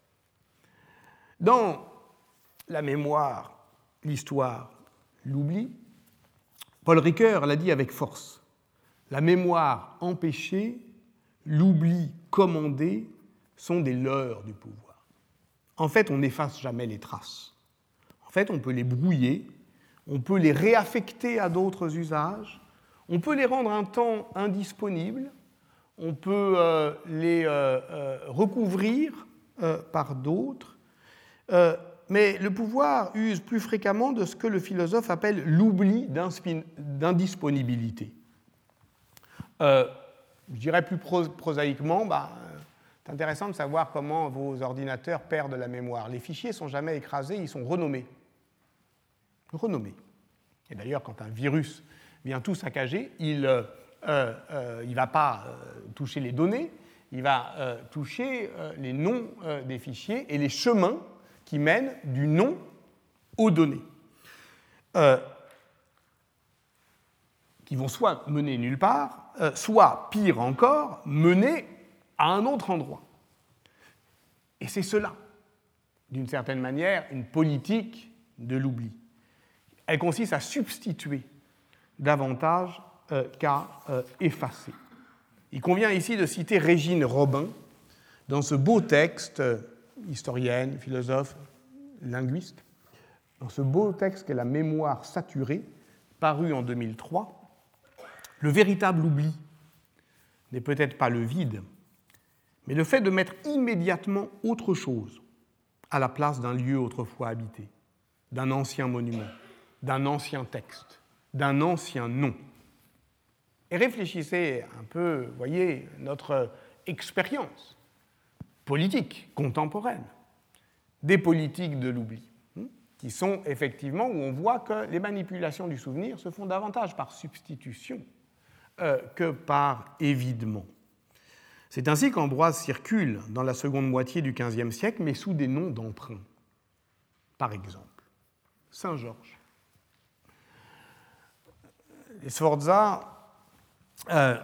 Speaker 1: Dans la mémoire, l'histoire, l'oubli, Paul Ricoeur l'a dit avec force. La mémoire empêchée, l'oubli commandé sont des leurres du pouvoir. En fait, on n'efface jamais les traces. En fait, on peut les brouiller, on peut les réaffecter à d'autres usages, on peut les rendre un temps indisponibles, on peut euh, les euh, euh, recouvrir euh, par d'autres, euh, mais le pouvoir use plus fréquemment de ce que le philosophe appelle l'oubli d'indisponibilité. Euh, je dirais plus prosaïquement, bah, c'est intéressant de savoir comment vos ordinateurs perdent la mémoire. Les fichiers ne sont jamais écrasés, ils sont renommés. Renommés. Et d'ailleurs, quand un virus vient tout saccager, il euh, euh, ne va pas euh, toucher les données, il va euh, toucher euh, les noms euh, des fichiers et les chemins qui mènent du nom aux données. Euh, qui vont soit mener nulle part, euh, soit, pire encore, mener à un autre endroit. Et c'est cela, d'une certaine manière, une politique de l'oubli. Elle consiste à substituer davantage euh, qu'à euh, effacer. Il convient ici de citer Régine Robin dans ce beau texte, euh, historienne, philosophe, linguiste, dans ce beau texte qu'est La mémoire saturée, paru en deux mille trois. Le véritable oubli n'est peut-être pas le vide, mais le fait de mettre immédiatement autre chose à la place d'un lieu autrefois habité, d'un ancien monument, d'un ancien texte, d'un ancien nom. Et réfléchissez un peu, voyez, notre expérience politique contemporaine, des politiques de l'oubli, qui sont effectivement où on voit que les manipulations du souvenir se font davantage par substitution euh, que par évidement. C'est ainsi qu'Ambroise circule dans la seconde moitié du quinzième siècle, mais sous des noms d'emprunt. Par exemple, Saint-Georges. Les Sforza, euh,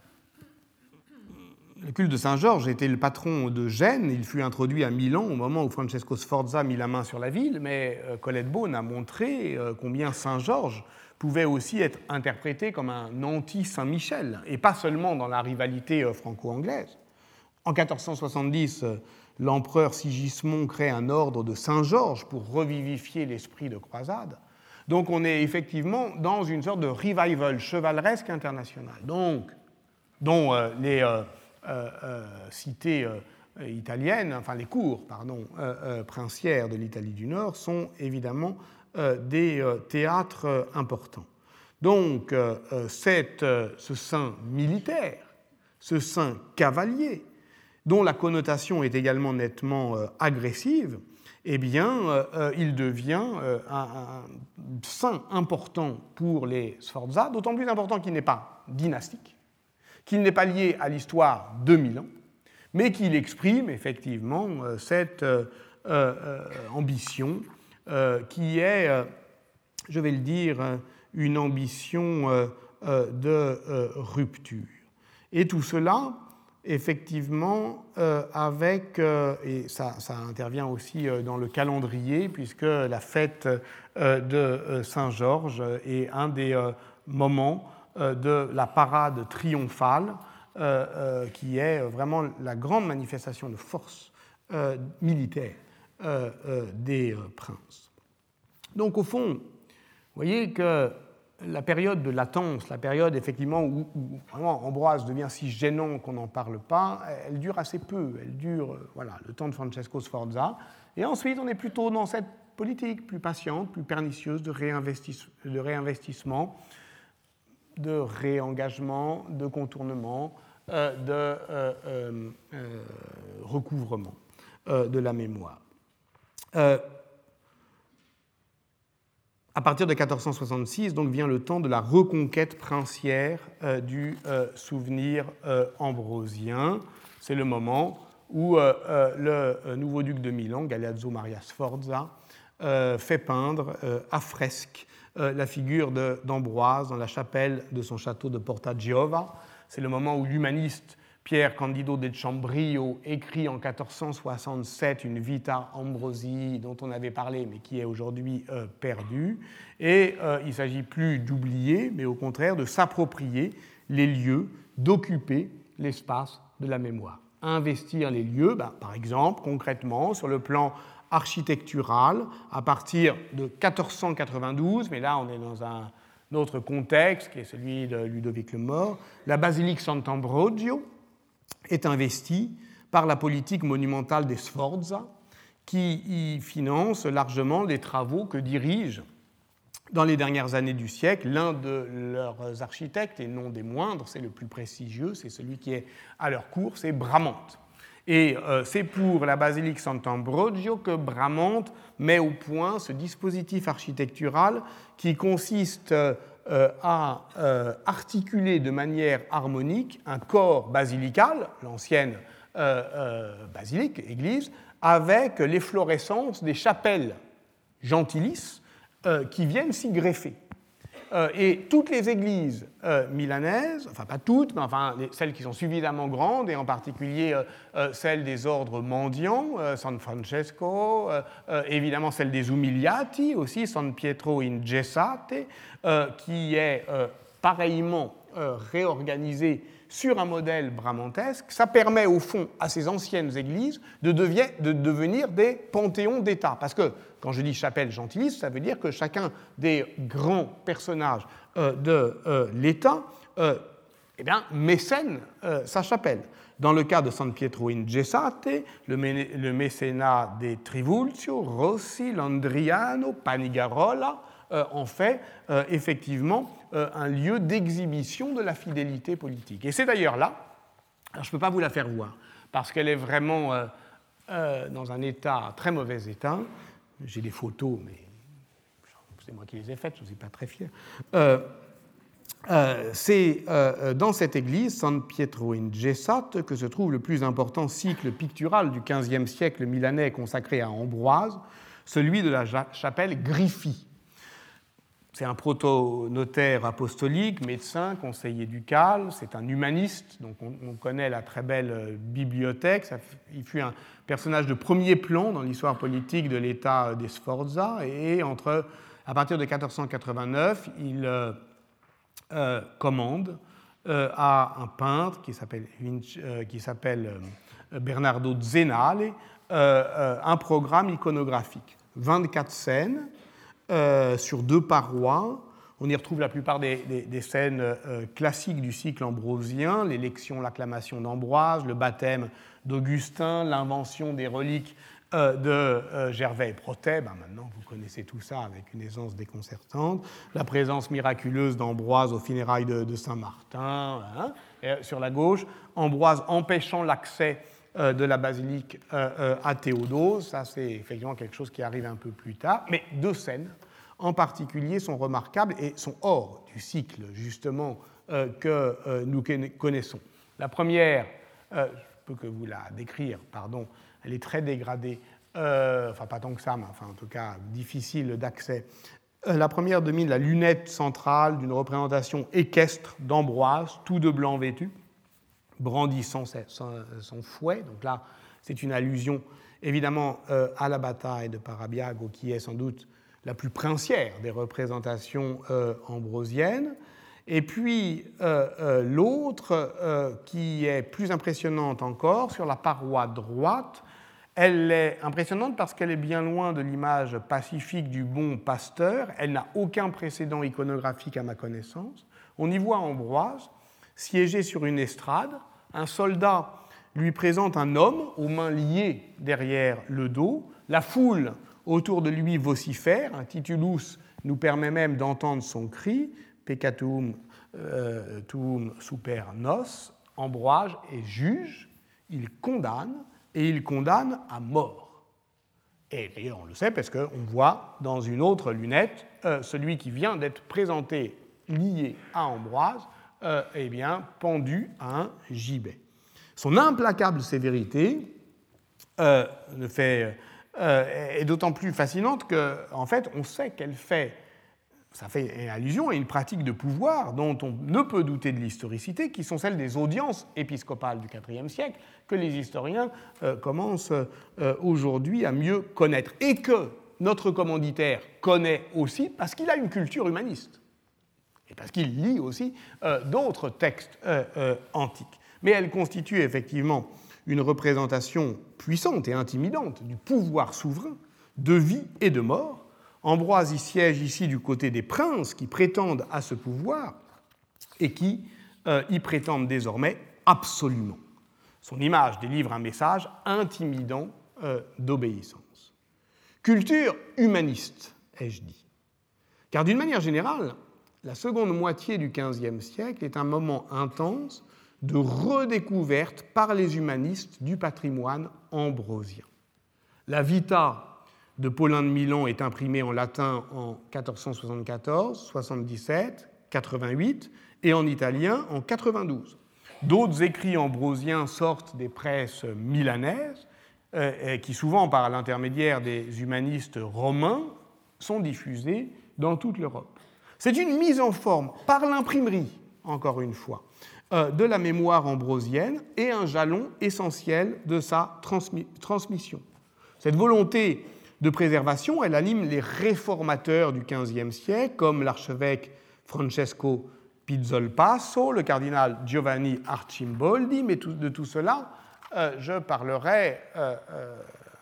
Speaker 1: le culte de Saint-Georges était le patron de Gênes. Il fut introduit à Milan au moment où Francesco Sforza mit la main sur la ville, mais euh, Colette Beaune a montré euh, combien Saint-Georges pouvait aussi être interprété comme un anti-Saint-Michel, et pas seulement dans la rivalité euh, franco-anglaise. En quatorze cent soixante-dix, euh, l'empereur Sigismond crée un ordre de Saint-Georges pour revivifier l'esprit de croisade. Donc on est effectivement dans une sorte de revival chevaleresque international, donc, dont euh, les euh, euh, euh, cités euh, italiennes, enfin les cours pardon, euh, euh, princières de l'Italie du Nord sont évidemment euh, des euh, théâtres euh, importants. Donc euh, cette, euh, ce saint militaire, ce saint cavalier, dont la connotation est également nettement euh, agressive, eh bien, euh, il devient euh, un, un saint important pour les Sforza, d'autant plus important qu'il n'est pas dynastique, qu'il n'est pas lié à l'histoire de Milan, mais qu'il exprime effectivement euh, cette euh, euh, ambition euh, qui est, euh, je vais le dire, une ambition euh, euh, de euh, rupture. Et tout cela, effectivement, euh, avec, euh, et ça, ça intervient aussi euh, dans le calendrier, puisque la fête euh, de euh, Saint-Georges est un des euh, moments euh, de la parade triomphale, euh, euh, qui est vraiment la grande manifestation de force euh, militaire euh, euh, des euh, princes. Donc, au fond, vous voyez que la période de latence, la période effectivement où, où vraiment Ambroise devient si gênant qu'on n'en parle pas, elle dure assez peu. Elle dure voilà, le temps de Francesco Sforza. Et ensuite, on est plutôt dans cette politique plus patiente, plus pernicieuse de, réinvestis- de réinvestissement, de réengagement, de contournement, euh, de euh, euh, euh, recouvrement euh, de la mémoire. Euh, À partir de quatorze cent soixante-six, donc, vient le temps de la reconquête princière euh, du euh, souvenir euh, ambrosien. C'est le moment où euh, euh, le nouveau duc de Milan, Galeazzo Maria Sforza, euh, fait peindre euh, à fresque euh, la figure de, d'Ambroise dans la chapelle de son château de Porta Giova. C'est le moment où l'humaniste Pierre Candido del Ciambrio écrit en quatorze cent soixante-sept une Vita Ambrosi dont on avait parlé mais qui est aujourd'hui euh, perdue. Et euh, il ne s'agit plus d'oublier, mais au contraire de s'approprier les lieux, d'occuper l'espace de la mémoire. Investir les lieux, ben, par exemple, concrètement, sur le plan architectural, à partir de quatorze cent quatre-vingt-douze, mais là on est dans un autre contexte qui est celui de Ludovic le Mort, la basilique Sant'Ambrogio est investie par la politique monumentale des Sforza, qui y finance largement les travaux que dirige, dans les dernières années du siècle, l'un de leurs architectes, et non des moindres, c'est le plus prestigieux, c'est celui qui est à leur cour, c'est Bramante. Et euh, c'est pour la basilique Sant'Ambrogio que Bramante met au point ce dispositif architectural qui consiste euh, à euh, articuler de manière harmonique un corps basilical, l'ancienne euh, euh, basilique, église, avec l'efflorescence des chapelles gentilis euh, qui viennent s'y greffer. Euh, et toutes les églises euh, milanaises, enfin pas toutes, mais enfin les, celles qui sont suffisamment grandes, et en particulier euh, euh, celles des ordres mendiants, euh, San Francesco, euh, euh, évidemment celle des Umiliati, aussi San Pietro in Gessate, euh, qui est euh, pareillement euh, réorganisée sur un modèle bramantesque, ça permet au fond à ces anciennes églises de, devient, de devenir des panthéons d'État. Parce que quand je dis chapelle gentilis, ça veut dire que chacun des grands personnages euh, de euh, l'État euh, eh bien, mécène euh, sa chapelle. Dans le cas de San Pietro in Gessate, le, mé- le mécénat des Trivulzio, Rossi, Landriano, Panigarola euh, en fait euh, effectivement euh, un lieu d'exhibition de la fidélité politique. Et c'est d'ailleurs là, alors je ne peux pas vous la faire voir, parce qu'elle est vraiment euh, euh, dans un état, très mauvais état. J'ai des photos, mais c'est moi qui les ai faites, je ne suis pas très fier. Euh, euh, c'est euh, dans cette église, San Pietro in Gessate, que se trouve le plus important cycle pictural du quinzième siècle milanais consacré à Ambroise, celui de la chapelle Griffi. C'est un protonotaire apostolique, médecin, conseiller ducal, c'est un humaniste, donc on, on connaît la très belle bibliothèque. Ça, il fut un personnage de premier plan dans l'histoire politique de l'État des Sforza, et entre, à partir de quatorze cent quatre-vingt-neuf, il euh, euh, commande euh, à un peintre qui s'appelle, euh, qui s'appelle euh, Bernardo Zenale euh, euh, un programme iconographique. vingt-quatre scènes, Euh, sur deux parois. On y retrouve la plupart des, des, des scènes euh, classiques du cycle ambrosien, l'élection, l'acclamation d'Ambroise, le baptême d'Augustin, l'invention des reliques euh, de euh, Gervais et Protée. Ben maintenant, vous connaissez tout ça avec une aisance déconcertante. La présence miraculeuse d'Ambroise aux funérailles de, de Saint-Martin. Hein. Et sur la gauche, Ambroise empêchant l'accès de la basilique euh, à Théodose. Ça, c'est effectivement quelque chose qui arrive un peu plus tard. Mais deux scènes, en particulier, sont remarquables et sont hors du cycle, justement, euh, que euh, nous connaissons. La première, euh, je peux que vous la décrire, pardon, elle est très dégradée euh, enfin pas tant que ça, mais enfin, en tout cas difficile d'accès. Euh, la première domine la lunette centrale d'une représentation équestre d'Ambroise, tout de blanc vêtu, brandissant son, son fouet. Donc là, c'est une allusion évidemment euh, à la bataille de Parabiago, qui est sans doute la plus princière des représentations euh, ambrosiennes. Et puis euh, euh, l'autre, euh, qui est plus impressionnante encore, sur la paroi droite, elle est impressionnante parce qu'elle est bien loin de l'image pacifique du bon pasteur. Elle n'a aucun précédent iconographique à ma connaissance. On y voit Ambroise siégé sur une estrade. Un soldat lui présente un homme aux mains liées derrière le dos. La foule autour de lui vocifère. Un titulus nous permet même d'entendre son cri. Peccatum euh, tuum super nos. Ambroise est juge, il condamne, et il condamne à mort. Et d'ailleurs, on le sait parce qu'on voit dans une autre lunette euh, celui qui vient d'être présenté lié à Ambroise, euh, eh bien, pendu à un gibet. Son implacable sévérité euh, ne fait, euh, est d'autant plus fascinante qu'en fait, on sait qu'elle fait Ça fait allusion à une pratique de pouvoir dont on ne peut douter de l'historicité, qui sont celles des audiences épiscopales du quatrième siècle, que les historiens euh, commencent euh, aujourd'hui à mieux connaître, et que notre commanditaire connaît aussi parce qu'il a une culture humaniste, et parce qu'il lit aussi euh, d'autres textes euh, euh, antiques. Mais elle constitue effectivement une représentation puissante et intimidante du pouvoir souverain, de vie et de mort. Ambroise y siège ici du côté des princes qui prétendent à ce pouvoir et qui euh, y prétendent désormais absolument. Son image délivre un message intimidant euh, d'obéissance. Culture humaniste, ai-je dit. Car d'une manière générale, la seconde moitié du quinzième siècle est un moment intense de redécouverte par les humanistes du patrimoine ambrosien. La Vita de Paulin de Milan est imprimé en latin en quatorze cent soixante-quatorze, soixante-dix-sept, quatre-vingt-huit et en italien en quatre-vingt-douze. D'autres écrits ambrosiens sortent des presses milanaises euh, qui, souvent par l'intermédiaire des humanistes romains, sont diffusés dans toute l'Europe. C'est une mise en forme par l'imprimerie, encore une fois, euh, de la mémoire ambrosienne et un jalon essentiel de sa transmi- transmission. Cette volonté de préservation, elle anime les réformateurs du quinzième siècle, comme l'archevêque Francesco Pizzolpasso, le cardinal Giovanni Arcimboldi, mais tout, de tout cela, euh, je parlerai euh, euh,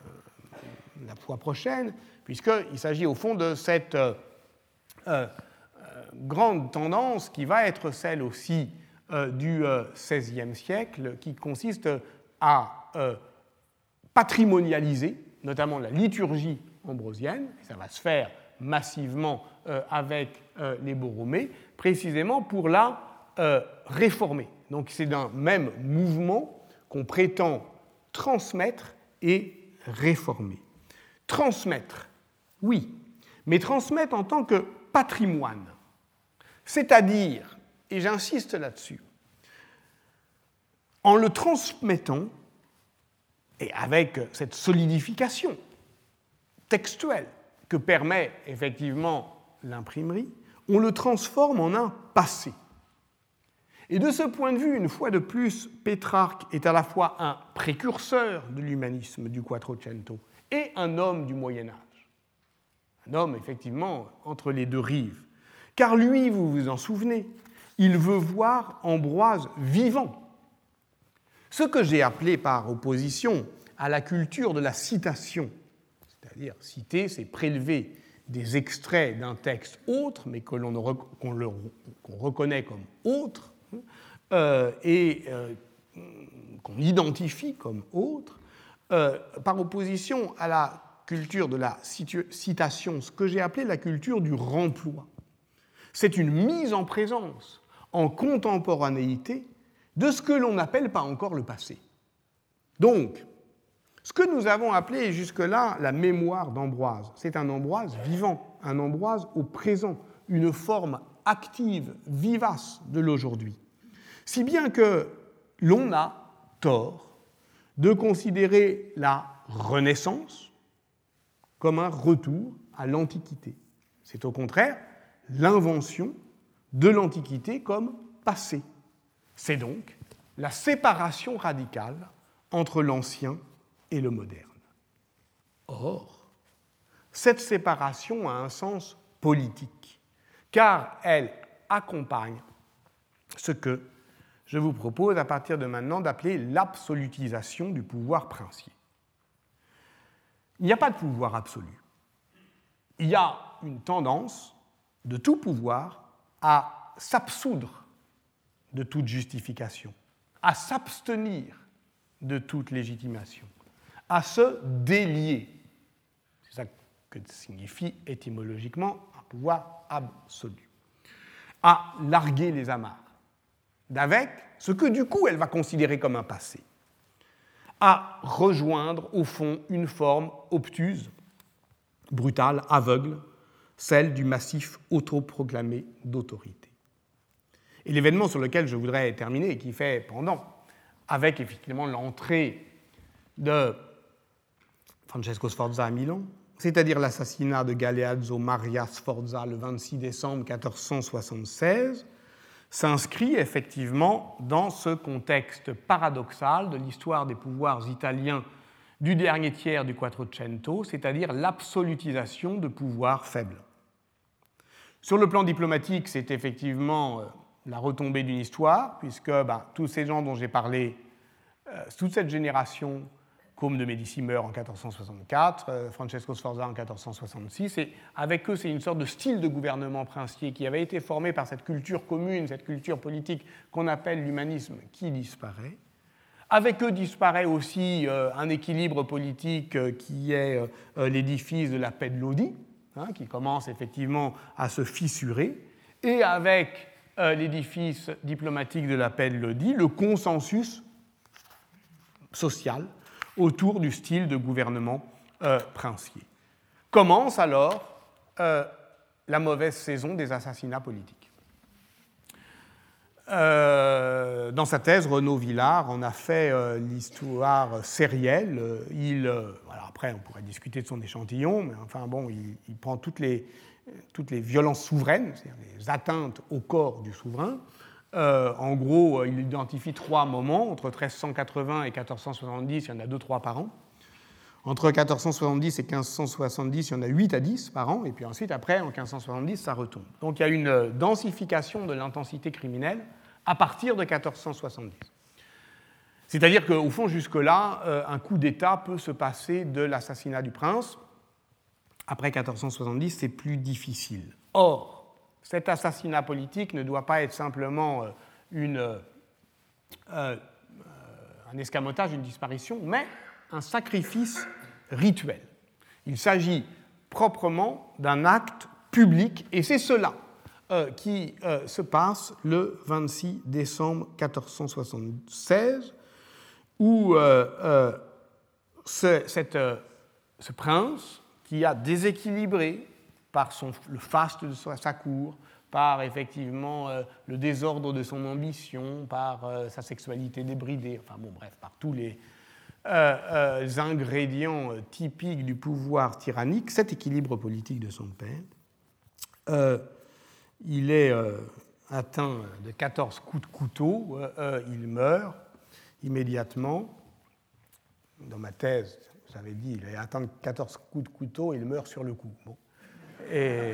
Speaker 1: la fois prochaine, puisqu'il s'agit au fond de cette euh, euh, grande tendance qui va être celle aussi euh, du euh, seizième siècle, qui consiste à euh, patrimonialiser notamment la liturgie ambrosienne, ça va se faire massivement euh, avec euh, les Borromées, précisément pour la euh, réformer. Donc c'est d'un même mouvement qu'on prétend transmettre et réformer. Transmettre, oui, mais transmettre en tant que patrimoine, c'est-à-dire, et j'insiste là-dessus, en le transmettant, et avec cette solidification textuelle que permet effectivement l'imprimerie, on le transforme en un passé. Et de ce point de vue, une fois de plus, Pétrarque est à la fois un précurseur de l'humanisme du Quattrocento et un homme du Moyen-Âge. Un homme, effectivement, entre les deux rives. Car lui, vous vous en souvenez, il veut voir Ambroise vivant. Ce que j'ai appelé par opposition à la culture de la citation, c'est-à-dire citer, c'est prélever des extraits d'un texte autre, mais que l'on qu'on le, qu'on reconnaît comme autre, euh, et euh, qu'on identifie comme autre, euh, par opposition à la culture de la citation, ce que j'ai appelé la culture du remploi. C'est une mise en présence, en contemporanéité, de ce que l'on n'appelle pas encore le passé. Donc, ce que nous avons appelé jusque-là la mémoire d'Ambroise, c'est un Ambroise vivant, un Ambroise au présent, une forme active, vivace de l'aujourd'hui. Si bien que l'on a tort de considérer la Renaissance, comme un retour à l'Antiquité. C'est au contraire l'invention de l'Antiquité comme passé. C'est donc la séparation radicale entre l'ancien et le moderne. Or, cette séparation a un sens politique, car elle accompagne ce que je vous propose à partir de maintenant d'appeler l'absolutisation du pouvoir princier. Il n'y a pas de pouvoir absolu. Il y a une tendance de tout pouvoir à s'absoudre de toute justification, à s'abstenir de toute légitimation, à se délier. C'est ça que signifie étymologiquement un pouvoir absolu. À larguer les amarres d'avec ce que du coup elle va considérer comme un passé, à rejoindre au fond une forme obtuse, brutale, aveugle, celle du massif autoproclamé d'autorité. Et l'événement sur lequel je voudrais terminer, et qui fait pendant, avec effectivement l'entrée de Francesco Sforza à Milan, c'est-à-dire l'assassinat de Galeazzo Maria Sforza le vingt-six décembre quatorze cent soixante-seize, s'inscrit effectivement dans ce contexte paradoxal de l'histoire des pouvoirs italiens du dernier tiers du Quattrocento, c'est-à-dire l'absolutisation de pouvoirs faibles. Sur le plan diplomatique, c'est effectivement euh, la retombée d'une histoire, puisque bah, tous ces gens dont j'ai parlé, euh, toute cette génération, Côme de Médicis meurt en quatorze cent soixante-quatre, euh, Francesco Sforza en quatorze cent soixante-six, et avec eux, c'est une sorte de style de gouvernement princier qui avait été formé par cette culture commune, cette culture politique qu'on appelle l'humanisme, qui disparaît. Avec eux disparaît aussi euh, un équilibre politique euh, qui est euh, l'édifice de la paix de Lodi, hein, qui commence effectivement à se fissurer, et avec euh, l'édifice diplomatique de la paix de Lodi, le consensus social autour du style de gouvernement euh, princier. Commence alors euh, la mauvaise saison des assassinats politiques. Euh, dans sa thèse, Renaud Villard en a fait euh, l'histoire sérielle. Il, euh, voilà, après, on pourrait discuter de son échantillon, mais enfin bon, il, il prend toutes les, toutes les violences souveraines, c'est-à-dire les atteintes au corps du souverain. Euh, en gros, il identifie trois moments. Entre treize cent quatre-vingts et quatorze cent soixante-dix, il y en a deux, trois par an. Entre quatorze cent soixante-dix et quinze cent soixante-dix, il y en a huit à dix par an. Et puis ensuite, après, en quinze cent soixante-dix, ça retombe. Donc il y a une densification de l'intensité criminelle à partir de quatorze cent soixante-dix. C'est-à-dire qu'au fond, jusque-là, un coup d'État peut se passer de l'assassinat du prince. Après quatorze cent soixante-dix, c'est plus difficile. Or, cet assassinat politique ne doit pas être simplement une, euh, euh, un escamotage, une disparition, mais un sacrifice rituel. Il s'agit proprement d'un acte public, et c'est cela euh, qui euh, se passe le vingt-six décembre quatorze cent soixante-seize, où euh, euh, ce, cette, euh, ce prince, qui a déséquilibré par son, le faste de sa cour, par effectivement euh, le désordre de son ambition, par euh, sa sexualité débridée, enfin bon, bref, par tous les euh, euh, ingrédients euh, typiques du pouvoir tyrannique, cet équilibre politique de son père, euh, il est euh, atteint de quatorze coups de couteau, euh, euh, il meurt immédiatement. Dans ma thèse, j'avais dit, il est atteint de quatorze coups de couteau et il meurt sur le coup. Bon. Et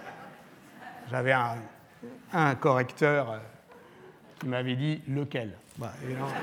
Speaker 1: j'avais un, un correcteur qui m'avait dit lequel. Bah,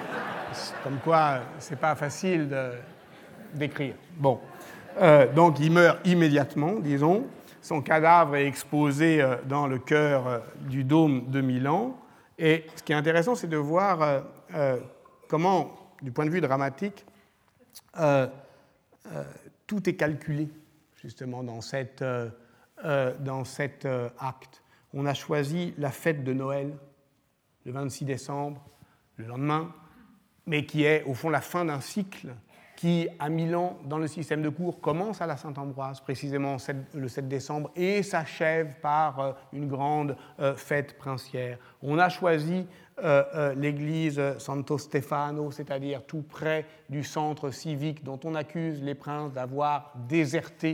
Speaker 1: comme quoi, c'est pas facile de, d'écrire. Bon, euh, donc il meurt immédiatement, disons. Son cadavre est exposé euh, dans le cœur euh, du dôme de Milan. Et ce qui est intéressant, c'est de voir euh, euh, comment, du point de vue dramatique, euh, euh, tout est calculé justement dans cette euh, Euh, dans cet euh, acte. On a choisi la fête de Noël, le vingt-six décembre, le lendemain, mais qui est au fond la fin d'un cycle qui, à Milan, dans le système de cour, commence à la Saint-Ambroise, précisément le sept décembre, et s'achève par euh, une grande euh, fête princière. On a choisi euh, euh, l'église Santo Stefano, c'est-à-dire tout près du centre civique dont on accuse les princes d'avoir déserté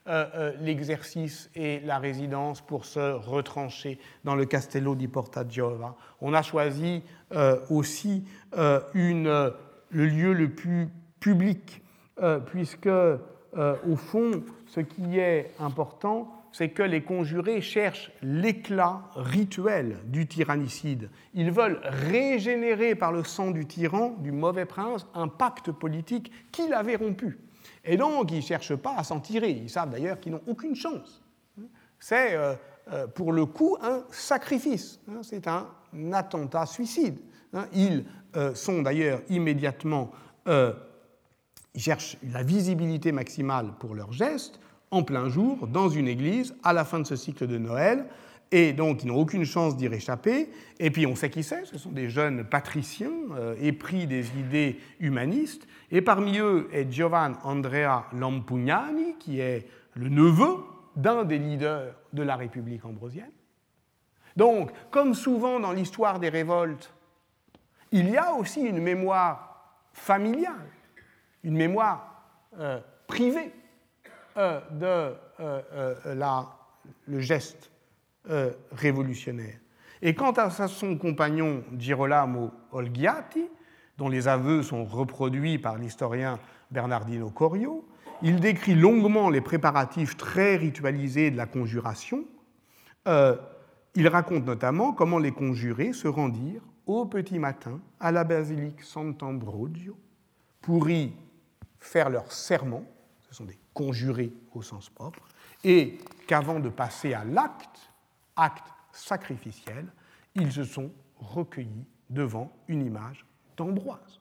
Speaker 1: euh, euh, l'exercice et la résidence pour se retrancher dans le Castello di Porta Giova. On a choisi euh, aussi euh, une, euh, le lieu le plus public, euh, puisque, euh, au fond, ce qui est important, c'est que les conjurés cherchent l'éclat rituel du tyrannicide. Ils veulent régénérer par le sang du tyran, du mauvais prince, un pacte politique qu'il avait rompu. Et donc, ils ne cherchent pas à s'en tirer. Ils savent d'ailleurs qu'ils n'ont aucune chance. C'est, euh, euh, pour le coup, un sacrifice. Hein, c'est un attentat suicide. Hein. Ils euh, sont d'ailleurs immédiatement... Euh, ils cherchent la visibilité maximale pour leurs gestes, en plein jour, dans une église, à la fin de ce cycle de Noël, et donc ils n'ont aucune chance d'y réchapper. Et puis on sait qui c'est, ce sont des jeunes patriciens euh, épris des idées humanistes, et parmi eux est Giovan Andrea Lampugnani, qui est le neveu d'un des leaders de la République ambrosienne. Donc, comme souvent dans l'histoire des révoltes, il y a aussi une mémoire familiale, une mémoire euh, privée, Euh, de euh, euh, la, le geste euh, révolutionnaire. Et quant à son compagnon Girolamo Olgiati, dont les aveux sont reproduits par l'historien Bernardino Corio, il décrit longuement les préparatifs très ritualisés de la conjuration. Euh, il raconte notamment comment les conjurés se rendirent au petit matin à la basilique Sant'Ambrogio pour y faire leur serment. Ce sont des conjurés au sens propre, et qu'avant de passer à l'acte, acte sacrificiel, ils se sont recueillis devant une image d'Ambroise.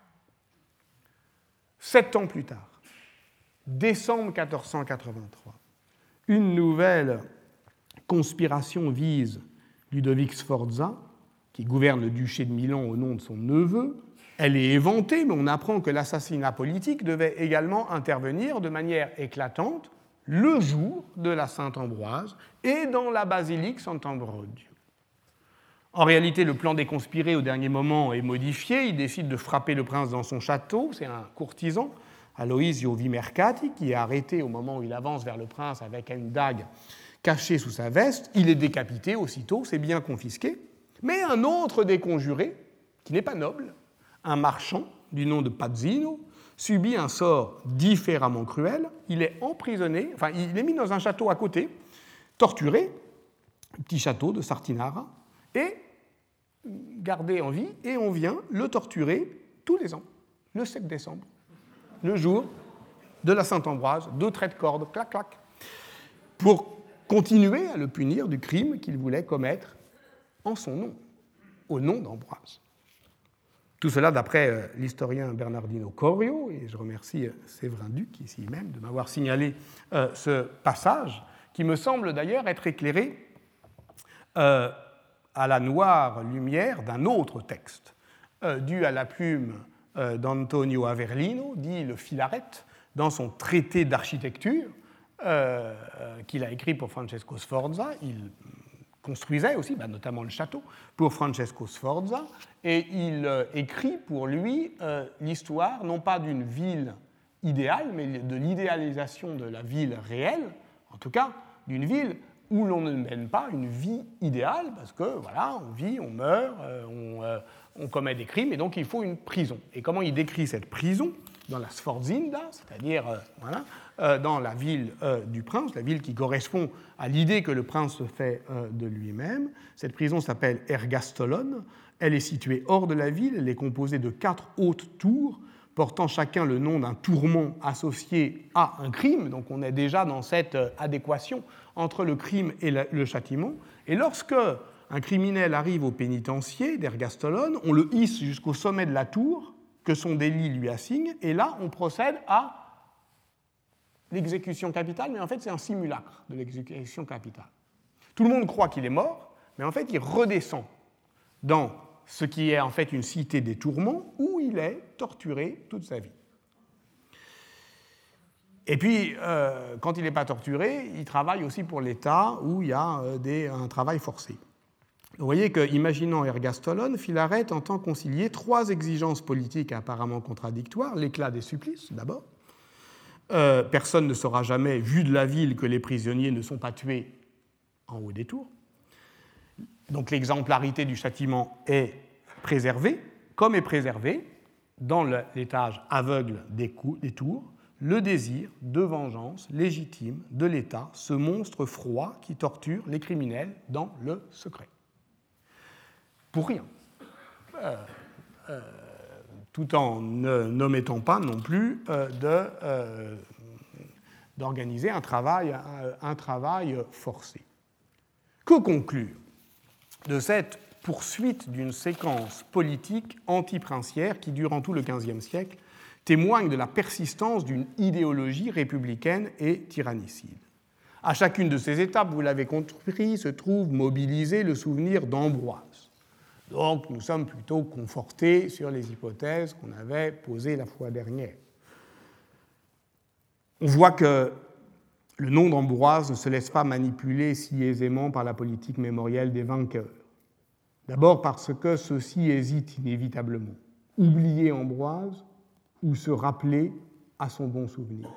Speaker 1: Sept ans plus tard, décembre quatorze cent quatre-vingt-trois, une nouvelle conspiration vise Ludovic Sforza, qui gouverne le duché de Milan au nom de son neveu. Elle est éventée, mais on apprend que l'assassinat politique devait également intervenir de manière éclatante le jour de la Sainte-Ambroise et dans la basilique Sant'Ambrogio. En réalité, le plan des conspirés au dernier moment est modifié. Il décide de frapper le prince dans son château. C'est un courtisan, Aloisio Vimercati, qui est arrêté au moment où il avance vers le prince avec une dague cachée sous sa veste. Il est décapité aussitôt, ses biens confisqués. Mais un autre des conjurés, qui n'est pas noble, un marchand du nom de Pazzino, subit un sort différemment cruel. Il est emprisonné, enfin, il est mis dans un château à côté, torturé, un petit château de Sartinara, et gardé en vie, et on vient le torturer tous les ans, le sept décembre, le jour de la Sainte-Ambroise, deux traits de corde, clac, clac, pour continuer à le punir du crime qu'il voulait commettre en son nom, au nom d'Ambroise. Tout cela d'après euh, l'historien Bernardino Corio, et je remercie euh, Séverin Duc, ici même, de m'avoir signalé euh, ce passage, qui me semble d'ailleurs être éclairé euh, à la noire lumière d'un autre texte, euh, dû à la plume euh, d'Antonio Averlino, dit le Filaret, dans son traité d'architecture, euh, euh, qu'il a écrit pour Francesco Sforza. Il construisait aussi, bah, notamment le château, pour Francesco Sforza, et il euh, écrit pour lui euh, l'histoire, non pas d'une ville idéale, mais de l'idéalisation de la ville réelle, en tout cas d'une ville où l'on ne mène pas une vie idéale, parce que voilà, on vit, on meurt, euh, on, euh, on commet des crimes, et donc il faut une prison. Et comment il décrit cette prison dans la Sforzinda, c'est-à-dire euh, voilà, euh, dans la ville euh, du prince, la ville qui correspond à l'idée que le prince se fait euh, de lui-même. Cette prison s'appelle Ergastolone. Elle est située hors de la ville. Elle est composée de quatre hautes tours, portant chacun le nom d'un tourment associé à un crime. Donc on est déjà dans cette euh, adéquation entre le crime et la, le châtiment. Et lorsque un criminel arrive au pénitencier d'Ergastolone, on le hisse jusqu'au sommet de la tour que son délit lui assigne, et là, on procède à l'exécution capitale, mais en fait, c'est un simulacre de l'exécution capitale. Tout le monde croit qu'il est mort, mais en fait, il redescend dans ce qui est en fait une cité des tourments, où il est torturé toute sa vie. Et puis, euh, quand il n'est pas torturé, il travaille aussi pour l'État, où il y a euh, des, un travail forcé. Vous voyez que, imaginant Ergastolone, Filaret entend concilier trois exigences politiques apparemment contradictoires, l'éclat des supplices, d'abord, Euh, personne ne saura jamais, vu de la ville, que les prisonniers ne sont pas tués en haut des tours. Donc l'exemplarité du châtiment est préservée, comme est préservé, dans l'étage aveugle des, coups, des tours, le désir de vengeance légitime de l'État, ce monstre froid qui torture les criminels dans le secret. Pour rien. Euh, euh, tout en n'omettant pas non plus euh, de, euh, d'organiser un travail, un, un travail forcé. Que conclure de cette poursuite d'une séquence politique anti-princière qui, durant tout le quinzième siècle, témoigne de la persistance d'une idéologie républicaine et tyrannicide? À chacune de ces étapes, vous l'avez compris, se trouve mobilisé le souvenir d'Ambroise. Donc, nous sommes plutôt confortés sur les hypothèses qu'on avait posées la fois dernière. On voit que le nom d'Ambroise ne se laisse pas manipuler si aisément par la politique mémorielle des vainqueurs. D'abord parce que ceux-ci hésitent inévitablement. Oublier Ambroise ou se rappeler à son bon souvenir.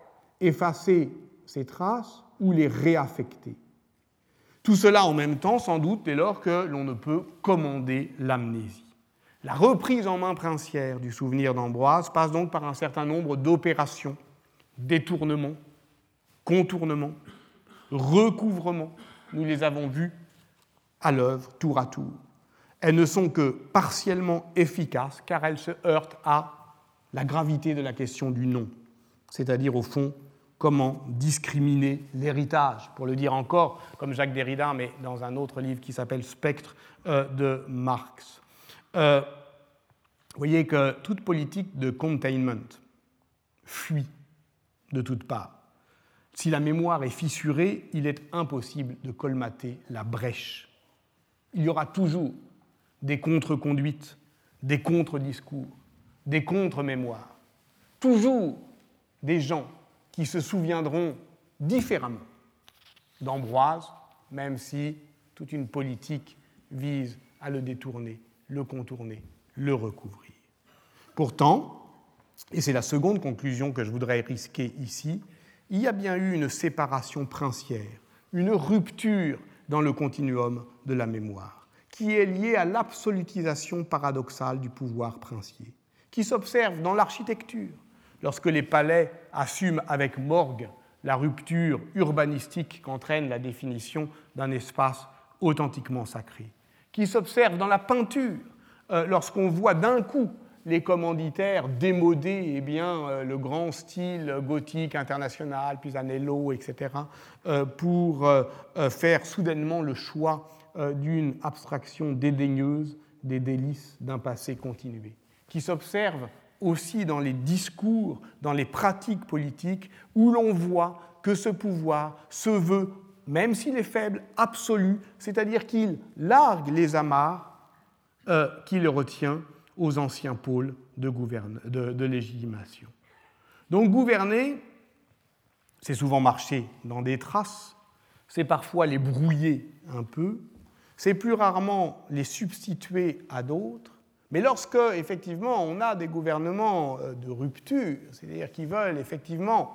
Speaker 1: Effacer ses traces ou les réaffecter. Tout cela en même temps, sans doute, dès lors que l'on ne peut commander l'amnésie. La reprise en main princière du souvenir d'Ambroise passe donc par un certain nombre d'opérations, détournements, contournements, recouvrements. Nous les avons vus à l'œuvre, tour à tour. Elles ne sont que partiellement efficaces, car elles se heurtent à la gravité de la question du nom, c'est-à-dire, au fond, comment discriminer l'héritage, pour le dire encore, comme Jacques Derrida, mais dans un autre livre qui s'appelle Spectre euh, de Marx. Euh, vous voyez que toute politique de containment fuit de toutes parts. Si la mémoire est fissurée, il est impossible de colmater la brèche. Il y aura toujours des contre-conduites, des contre-discours, des contre-mémoires. Toujours des gens qui se souviendront différemment d'Ambroise, même si toute une politique vise à le détourner, le contourner, le recouvrir. Pourtant, et c'est la seconde conclusion que je voudrais risquer ici, il y a bien eu une séparation princière, une rupture dans le continuum de la mémoire, qui est liée à l'absolutisation paradoxale du pouvoir princier, qui s'observe dans l'architecture, lorsque les palais assument avec morgue la rupture urbanistique qu'entraîne la définition d'un espace authentiquement sacré, qui s'observe dans la peinture, euh, lorsqu'on voit d'un coup les commanditaires démoder eh bien, euh, le grand style gothique international, Pisanello, et cetera, euh, pour euh, euh, faire soudainement le choix euh, d'une abstraction dédaigneuse des délices d'un passé continué, qui s'observe aussi dans les discours, dans les pratiques politiques, où l'on voit que ce pouvoir se veut, même s'il est faible, absolu, c'est-à-dire qu'il largue les amarres euh, qu'il retient aux anciens pôles de, gouverne, de, de légitimation. Donc gouverner, c'est souvent marcher dans des traces, c'est parfois les brouiller un peu, c'est plus rarement les substituer à d'autres. Mais lorsque, effectivement, on a des gouvernements de rupture, c'est-à-dire qui veulent effectivement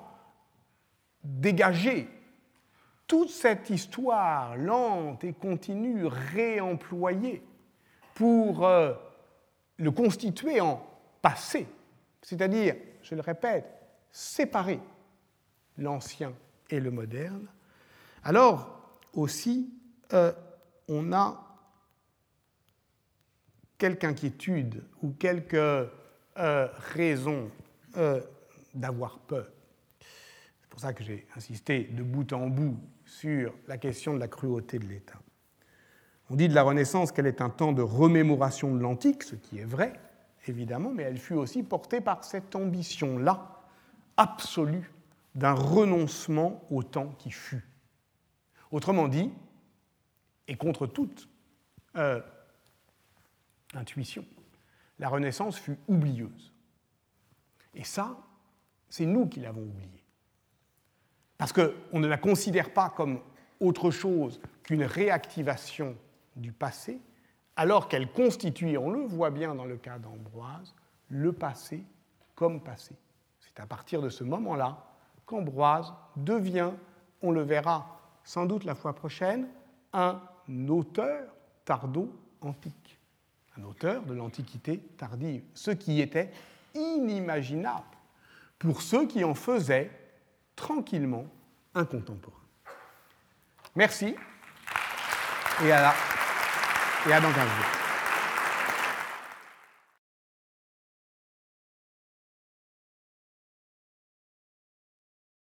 Speaker 1: dégager toute cette histoire lente et continue réemployée pour euh, le constituer en passé, c'est-à-dire, je le répète, séparer l'ancien et le moderne, alors aussi euh, on a quelque inquiétude ou quelque euh, raison euh, d'avoir peur. C'est pour ça que j'ai insisté de bout en bout sur la question de la cruauté de l'État. On dit de la Renaissance qu'elle est un temps de remémoration de l'Antique, ce qui est vrai, évidemment, mais elle fut aussi portée par cette ambition-là, absolue, d'un renoncement au temps qui fut. Autrement dit, et contre toute euh, intuition, la Renaissance fut oublieuse. Et ça, c'est nous qui l'avons oubliée. Parce qu'on ne la considère pas comme autre chose qu'une réactivation du passé, alors qu'elle constitue, on le voit bien dans le cas d'Ambroise, le passé comme passé, C'est à partir de ce moment-là qu'Ambroise devient, on le verra sans doute la fois prochaine, un auteur tardo-antique, un auteur de l'Antiquité tardive, ce qui était inimaginable pour ceux qui en faisaient tranquillement un contemporain. Merci et à, la, et à dans quinze jours.